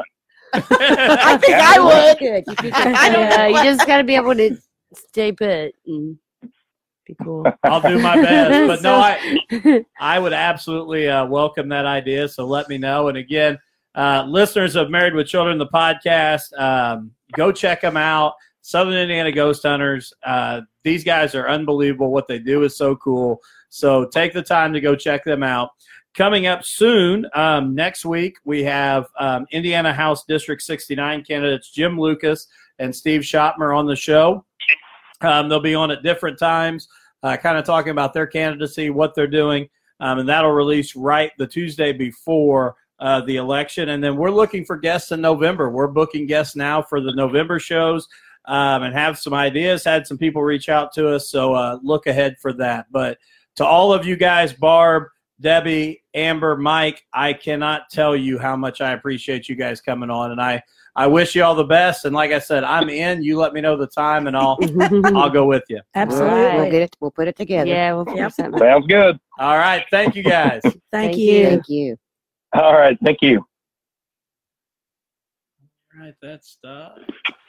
I think I would. Good. I don't Yeah, know. you just got to be able to stay put and be cool. I'll do my best, but no, I So- I would absolutely uh, welcome that idea. So let me know. And again, uh, listeners of Married with Children, the podcast, um, go check them out. Southern Indiana Ghost Hunters. Uh, these guys are unbelievable. What they do is so cool. So take the time to go check them out. Coming up soon, um, next week, we have um, Indiana House District sixty-nine candidates Jim Lucas and Steve Schottmer on the show. Um, they'll be on at different times, uh, kind of talking about their candidacy, what they're doing, um, and that'll release right the Tuesday before uh, the election. And then we're looking for guests in November. We're booking guests now for the November shows um, and have some ideas. Had some people reach out to us, so uh, look ahead for that. But to all of you guys, Barb, Debbie, Amber, Mike, I cannot tell you how much I appreciate you guys coming on, and I, I wish you all the best. And like I said, I'm in. You let me know the time, and I'll I'll go with you. Absolutely. We'll get it. We'll put it together. yeah, we'll figure Yep. something. Sounds good. All right, thank you guys. Thank, Thank you. you. Thank you. All right. Thank you. All right, that's stuff.